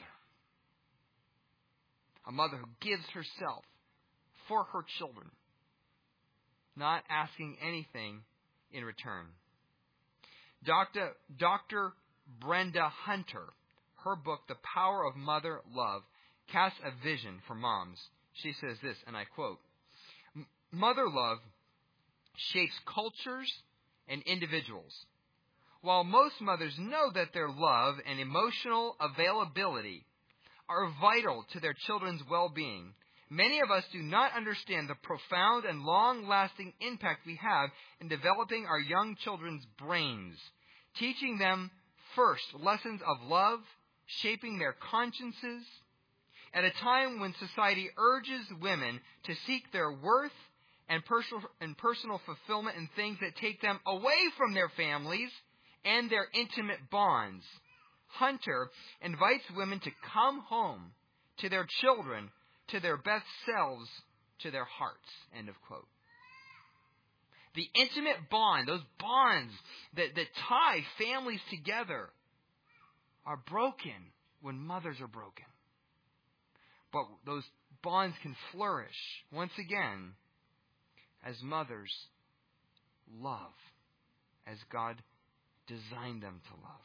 A mother who gives herself for her children, not asking anything in return. Doctor Doctor Brenda Hunter, her book, The Power of Mother Love, casts a vision for moms. She says this, and I quote, mother love shapes cultures and individuals. While most mothers know that their love and emotional availability are vital to their children's well-being, many of us do not understand the profound and long-lasting impact we have in developing our young children's brains, teaching them first lessons of love, shaping their consciences, at a time when society urges women to seek their worth and personal, and personal fulfillment in things that take them away from their families and their intimate bonds. Hunter invites women to come home to their children, to their best selves, to their hearts. End of quote. The intimate bond, those bonds that, that tie families together, are broken when mothers are broken. But those bonds can flourish once again as mothers, love as God designed them to love.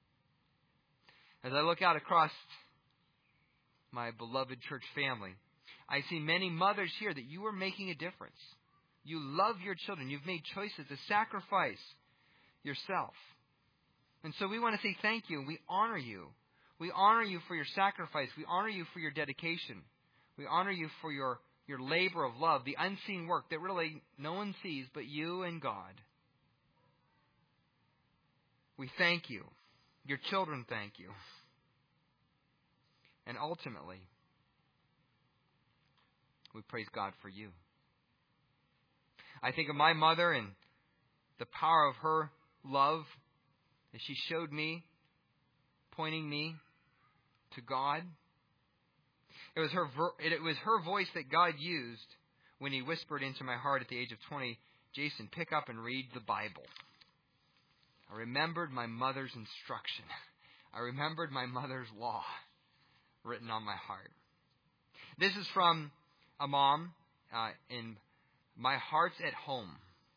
As I look out across my beloved church family, I see many mothers here that you are making a difference. You love your children. You've made choices to sacrifice yourself. And so we want to say thank you, and we honor you. We honor you for your sacrifice. We honor you for your dedication. We honor you for your, your labor of love, the unseen work that really no one sees but you and God. We thank you. Your children thank you. And ultimately, we praise God for you. I think of my mother and the power of her love as she showed me, pointing me to God. It was her it was her voice that God used when He whispered into my heart at the age of twenty, Jason, pick up and read the Bible. I remembered my mother's instruction. I remembered my mother's law written on my heart. This is from a mom uh, in My Heart's at Home.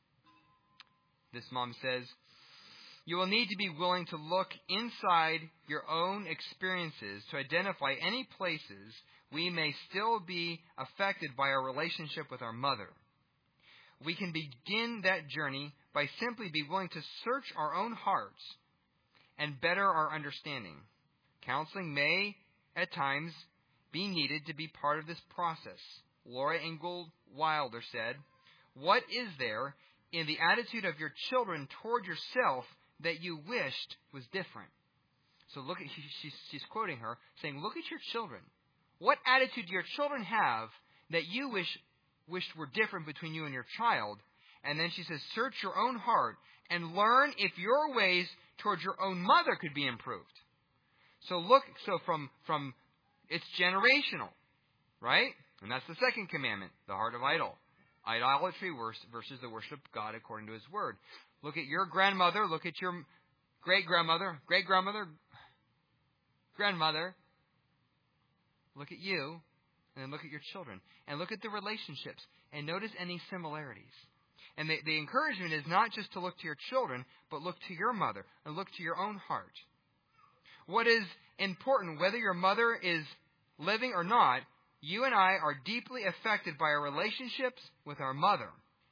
This mom says, you will need to be willing to look inside your own experiences to identify any places we may still be affected by our relationship with our mother. We can begin that journey by simply be willing to search our own hearts and better our understanding. Counseling may, at times, be needed to be part of this process. Laura Ingalls Wilder said, what is there in the attitude of your children toward yourself that you wished was different? So look at, she's, she's quoting her, saying, look at your children. What attitude do your children have that you wish wished were different between you and your child? And then she says, search your own heart and learn if your ways towards your own mother could be improved. So look, so from, from, it's generational, right? And that's the second commandment, the heart of idol. Idolatry versus the worship of God according to His Word. Look at your grandmother, look at your great-grandmother, great-grandmother, grandmother. Look at you, and then look at your children. And look at the relationships, and notice any similarities. And the, the encouragement is not just to look to your children, but look to your mother, and look to your own heart. What is important, whether your mother is living or not, you and I are deeply affected by our relationships with our mother.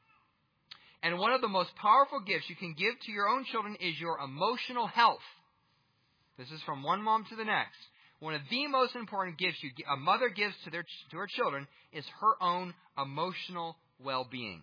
And one of the most powerful gifts you can give to your own children is your emotional health. This is from one mom to the next. One of the most important gifts you, a mother gives to their to her children is her own emotional well-being.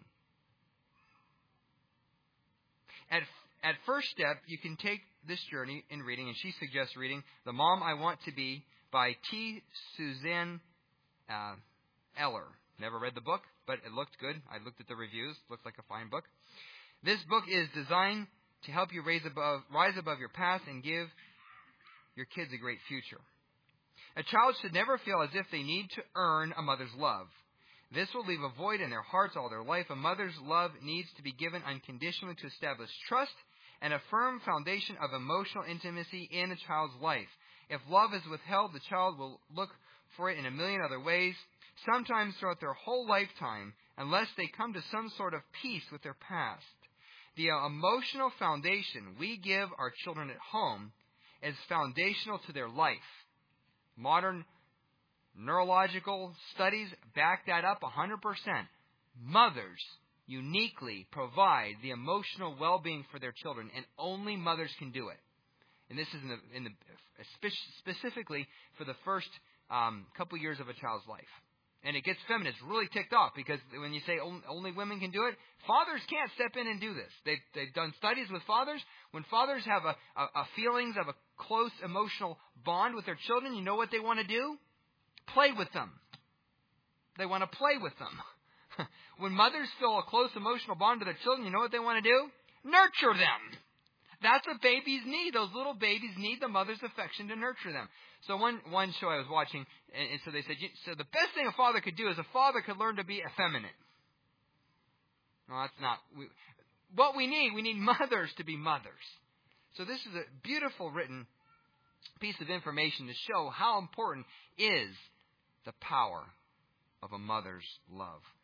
At, at first step, you can take this journey in reading, and she suggests reading The Mom I Want to Be by T. Suzanne uh, Eller. Never read the book, but it looked good. I looked at the reviews. Looked like a fine book. This book is designed to help you raise above, rise above your past and give your kids a great future. A child should never feel as if they need to earn a mother's love. This will leave a void in their hearts all their life. A mother's love needs to be given unconditionally to establish trust and a firm foundation of emotional intimacy in a child's life. If love is withheld, the child will look for it in a million other ways, sometimes throughout their whole lifetime, unless they come to some sort of peace with their past. The uh, emotional foundation we give our children at home is foundational to their life. Modern neurological studies back that up one hundred percent. Mothers uniquely provide the emotional well-being for their children, and only mothers can do it. And this is in the, in the specifically for the first um, couple years of a child's life. And it gets feminists really ticked off because when you say only, only women can do it, fathers can't step in and do this. They've, they've done studies with fathers. When fathers have a, a, a feelings of a close emotional bond with their children, you know what they want to do? Play with them. They want to play with them. When mothers feel a close emotional bond to their children, you know what they want to do? Nurture them. That's what babies need. Those little babies need the mother's affection to nurture them. So one one show I was watching, and, and so they said, so the best thing a father could do is a father could learn to be effeminate. No, that's not. We, what we need, we need mothers to be mothers. So this is a beautiful written piece of information to show how important is the power of a mother's love.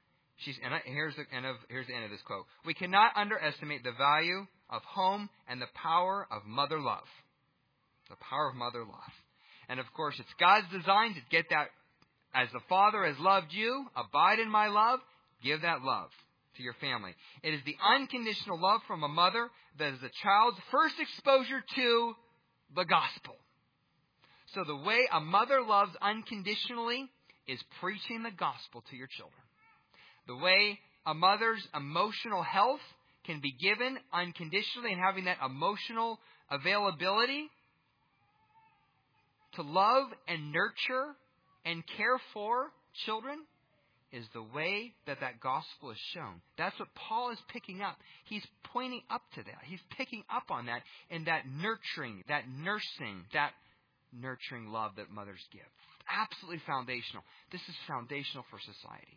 She's, and I, here's the end of here's the end of this quote. We cannot underestimate the value of home and the power of mother love. The power of mother love. And of course, it's God's design to get that. As the Father has loved you, abide in my love, give that love to your family. It is the unconditional love from a mother that is a child's first exposure to the gospel. So the way a mother loves unconditionally is preaching the gospel to your children. The way a mother's emotional health can be given unconditionally and having that emotional availability to love and nurture and care for children is the way that that gospel is shown. That's what Paul is picking up. He's pointing up to that. He's picking up on that and that nurturing, that nursing, that nurturing love that mothers give. Absolutely foundational. This is foundational for society.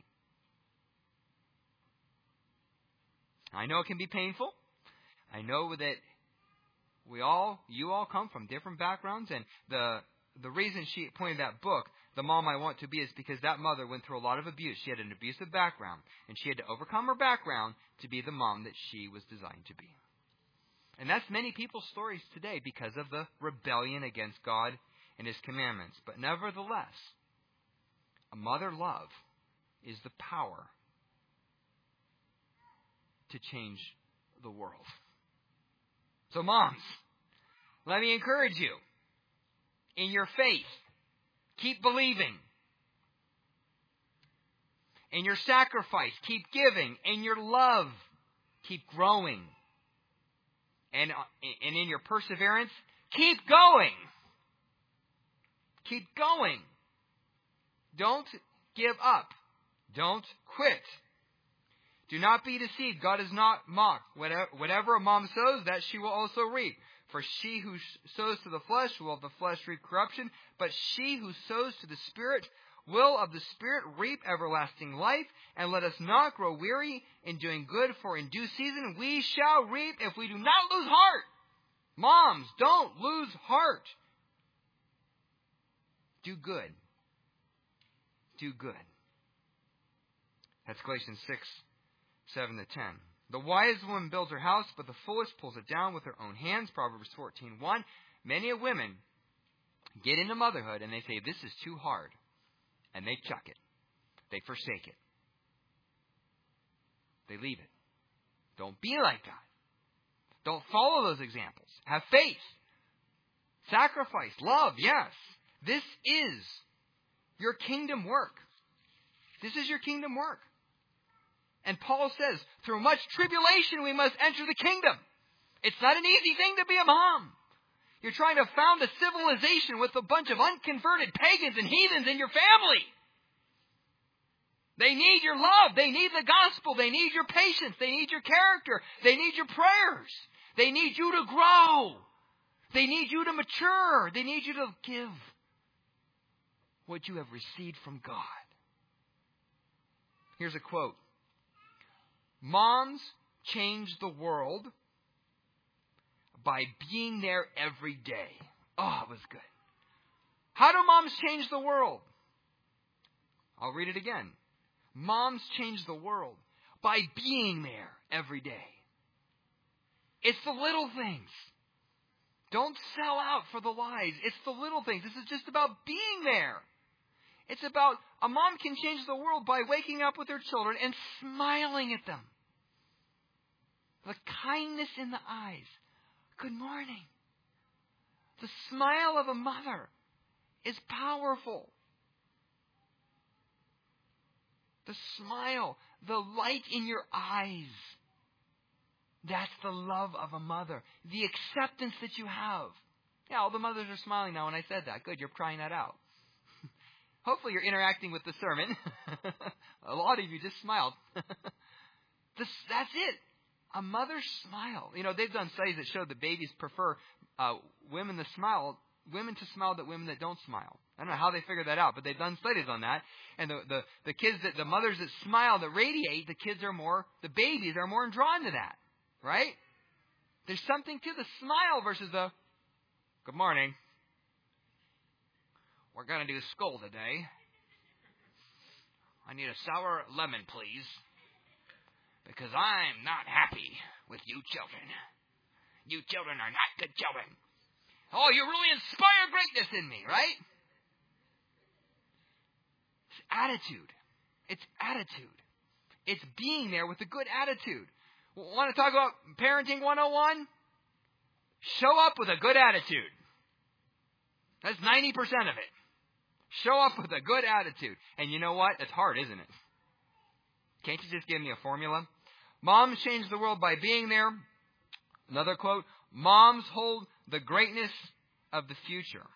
I know it can be painful. I know that we all, you all come from different backgrounds, and the the reason she pointed that book, The Mom I Want to Be, is because that mother went through a lot of abuse. She had an abusive background, and she had to overcome her background to be the mom that she was designed to be. And that's many people's stories today because of the rebellion against God and His commandments. But nevertheless, a mother love is the power to change the world. So moms, let me encourage you. In your faith, keep believing. In your sacrifice, keep giving. In your love, keep growing. And, and in your perseverance, keep going. Keep going. Don't give up. Don't quit. Do not be deceived. God is not mocked. Whatever, whatever a mom sows, that she will also reap. For she who sows to the flesh will of the flesh reap corruption, but she who sows to the Spirit will of the Spirit reap everlasting life. And let us not grow weary in doing good, for in due season we shall reap if we do not lose heart. Moms, don't lose heart. Do good. Do good. That's Galatians six, seven to ten. The wise woman builds her house, but the foolish pulls it down with her own hands. Proverbs fourteen one. Many of women get into motherhood and they say, this is too hard. And they chuck it. They forsake it. They leave it. Don't be like that. Don't follow those examples. Have faith. Sacrifice. Love. Yes. This is your kingdom work. This is your kingdom work. And Paul says, through much tribulation we must enter the kingdom. It's not an easy thing to be a mom. You're trying to found a civilization with a bunch of unconverted pagans and heathens in your family. They need your love. They need the gospel. They need your patience. They need your character. They need your prayers. They need you to grow. They need you to mature. They need you to give what you have received from God. Here's a quote. Moms change the world by being there every day. Oh, it was good. How do moms change the world? I'll read it again. Moms change the world by being there every day. It's the little things. Don't sell out for the lies. It's the little things. This is just about being there. It's about, a mom can change the world by waking up with her children and smiling at them. The kindness in the eyes. Good morning. The smile of a mother is powerful. The smile, the light in your eyes. That's the love of a mother. The acceptance that you have. Yeah, all the mothers are smiling now when I said that. Good, you're crying that out. Hopefully you're interacting with the sermon. A lot of you just smiled. this, that's it. A mother's smile. You know, they've done studies that show that babies prefer uh, women to smile, women to smile than women that don't smile. I don't know how they figured that out, but they've done studies on that. And the, the, the kids that, the mothers that smile, that radiate, the kids are more, the babies are more drawn to that. Right? There's something to the smile versus the, good morning. We're going to do skull today. I need a sour lemon, please. because I'm not happy with you children. You children are not good children. Oh, you really inspire greatness in me, right? It's attitude. It's attitude. It's being there with a good attitude. Want to talk about parenting one oh one? Show up with a good attitude. That's ninety percent of it. Show up with a good attitude. And you know what? It's hard, isn't it? Can't you just give me a formula? Moms change the world by being there. Another quote, moms hold the greatness of the future.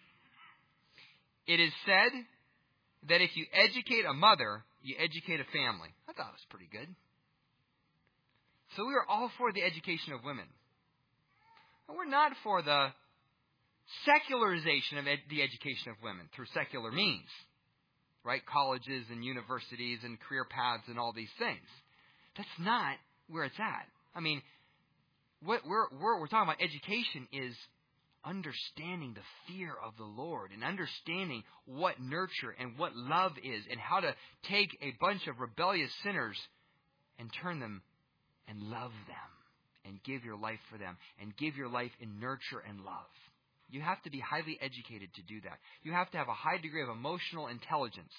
It is said that if you educate a mother, you educate a family. I thought it was pretty good. So we are all for the education of women. And we're not for the secularization of ed- the education of women through secular means. Right? Colleges and universities and career paths and all these things. That's not where it's at. I mean, what we're, we're, we're talking about education is understanding the fear of the Lord and understanding what nurture and what love is and how to take a bunch of rebellious sinners and turn them and love them and give your life for them and give your life in nurture and love. You have to be highly educated to do that. You have to have a high degree of emotional intelligence.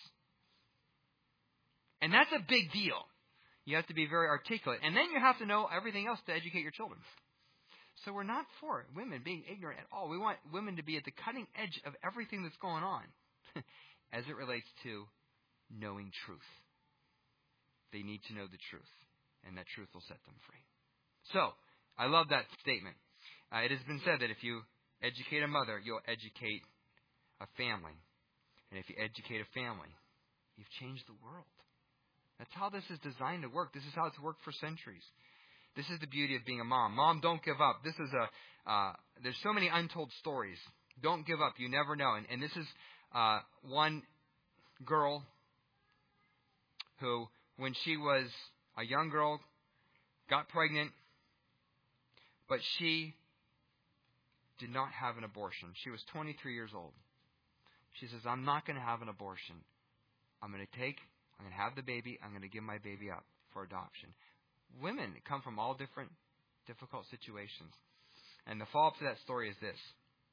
And that's a big deal. You have to be very articulate. And then you have to know everything else to educate your children. So we're not for women being ignorant at all. We want women to be at the cutting edge of everything that's going on as it relates to knowing truth. They need to know the truth, and that truth will set them free. So, I love that statement. Uh, it has been said that if you educate a mother, you'll educate a family. And if you educate a family, you've changed the world. That's how this is designed to work. This is how it's worked for centuries. This is the beauty of being a mom. Mom, don't give up. This is a, uh, there's so many untold stories. Don't give up. You never know. And, and this is uh, one girl who, when she was a young girl, got pregnant, but she did not have an abortion. She was twenty-three years old. She says, I'm not going to have an abortion. I'm going to take, I'm going to have the baby. I'm going to give my baby up for adoption. Women come from all different difficult situations. And the follow-up to that story is this.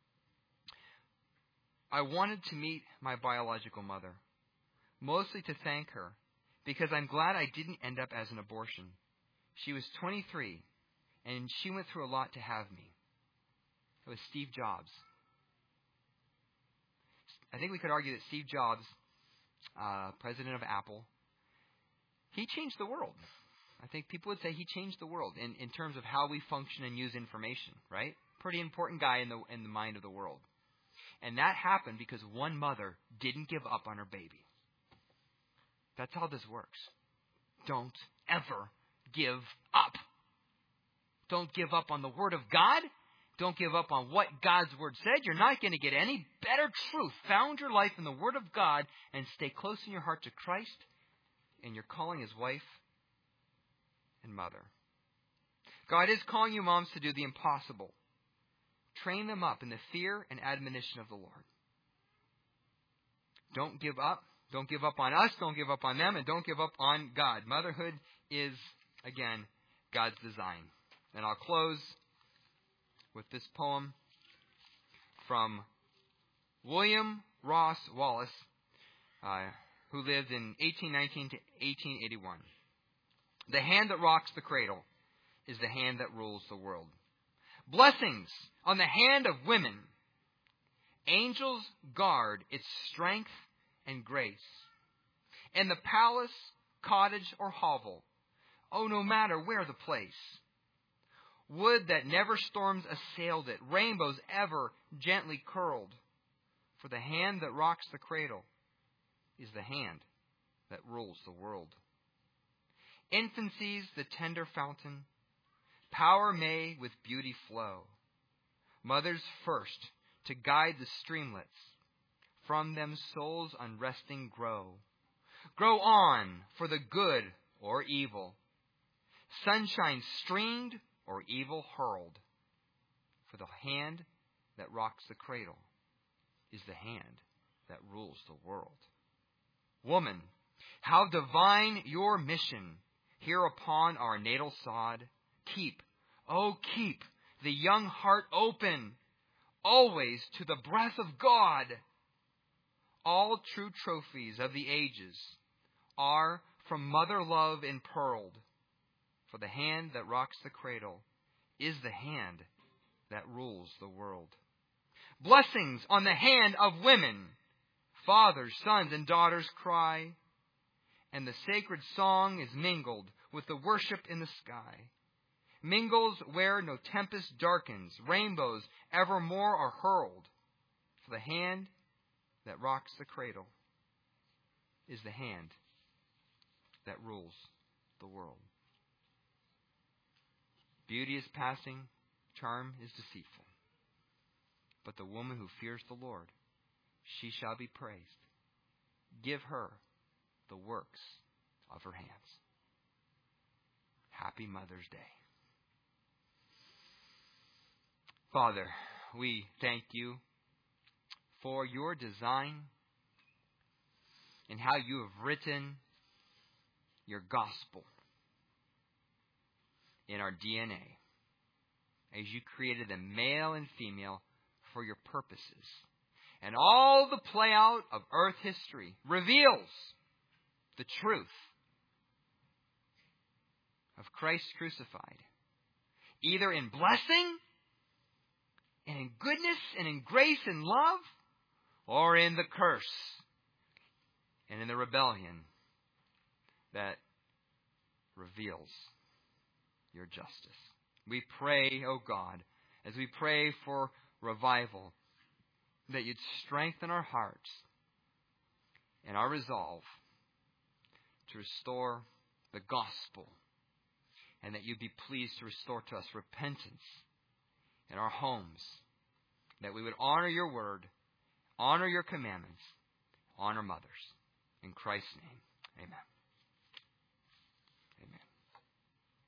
I wanted to meet my biological mother, mostly to thank her, because I'm glad I didn't end up as an abortion. She was twenty-three, and she went through a lot to have me. It was Steve Jobs. I think we could argue that Steve Jobs, uh, president of Apple, he changed the world. I think people would say he changed the world in, in terms of how we function and use information, right? Pretty important guy in the in the mind of the world. And that happened because one mother didn't give up on her baby. That's how this works. Don't ever give up. Don't give up on the Word of God. Don't give up on what God's Word said. You're not going to get any better truth. Found your life in the Word of God and stay close in your heart to Christ and your calling as wife and mother. God is calling you moms to do the impossible. Train them up in the fear and admonition of the Lord. Don't give up. Don't give up on us. Don't give up on them. And don't give up on God. Motherhood is, again, God's design. And I'll close with this poem from William Ross Wallace, uh, who lived in eighteen nineteen to eighteen eighty-one. The hand that rocks the cradle is the hand that rules the world. Blessings on the hand of women. Angels guard its strength and grace. In the palace, cottage, or hovel, oh, no matter where the place. Wood that never storms assailed it, rainbows ever gently curled. For the hand that rocks the cradle is the hand that rules the world. Infancy's the tender fountain, power may with beauty flow. Mothers first to guide the streamlets, from them souls unresting grow. Grow on for the good or evil, sunshine streamed or evil hurled. For the hand that rocks the cradle is the hand that rules the world. Woman, how divine your mission here upon our natal sod. Keep, oh keep, the young heart open, always to the breath of God. All true trophies of the ages are from mother love impearled, for the hand that rocks the cradle is the hand that rules the world. Blessings on the hand of women, fathers, sons, and daughters cry, and the sacred song is mingled with the worship in the sky. Mingles where no tempest darkens, rainbows evermore are hurled, for the hand that rocks the cradle is the hand that rules the world. Beauty is passing, charm is deceitful. But the woman who fears the Lord, she shall be praised. Give her the works of her hands. Happy Mother's Day. Father, we thank you for your design and how you have written your gospel in our D N A, as you created them male and female for your purposes. And all the play out of earth history reveals the truth of Christ crucified, either in blessing and in goodness and in grace and love, or in the curse and in the rebellion that reveals your justice. We pray, O God, as we pray for revival, that you'd strengthen our hearts and our resolve to restore the gospel, and that you'd be pleased to restore to us repentance in our homes, that we would honor your word, honor your commandments, honor mothers. In Christ's name, amen.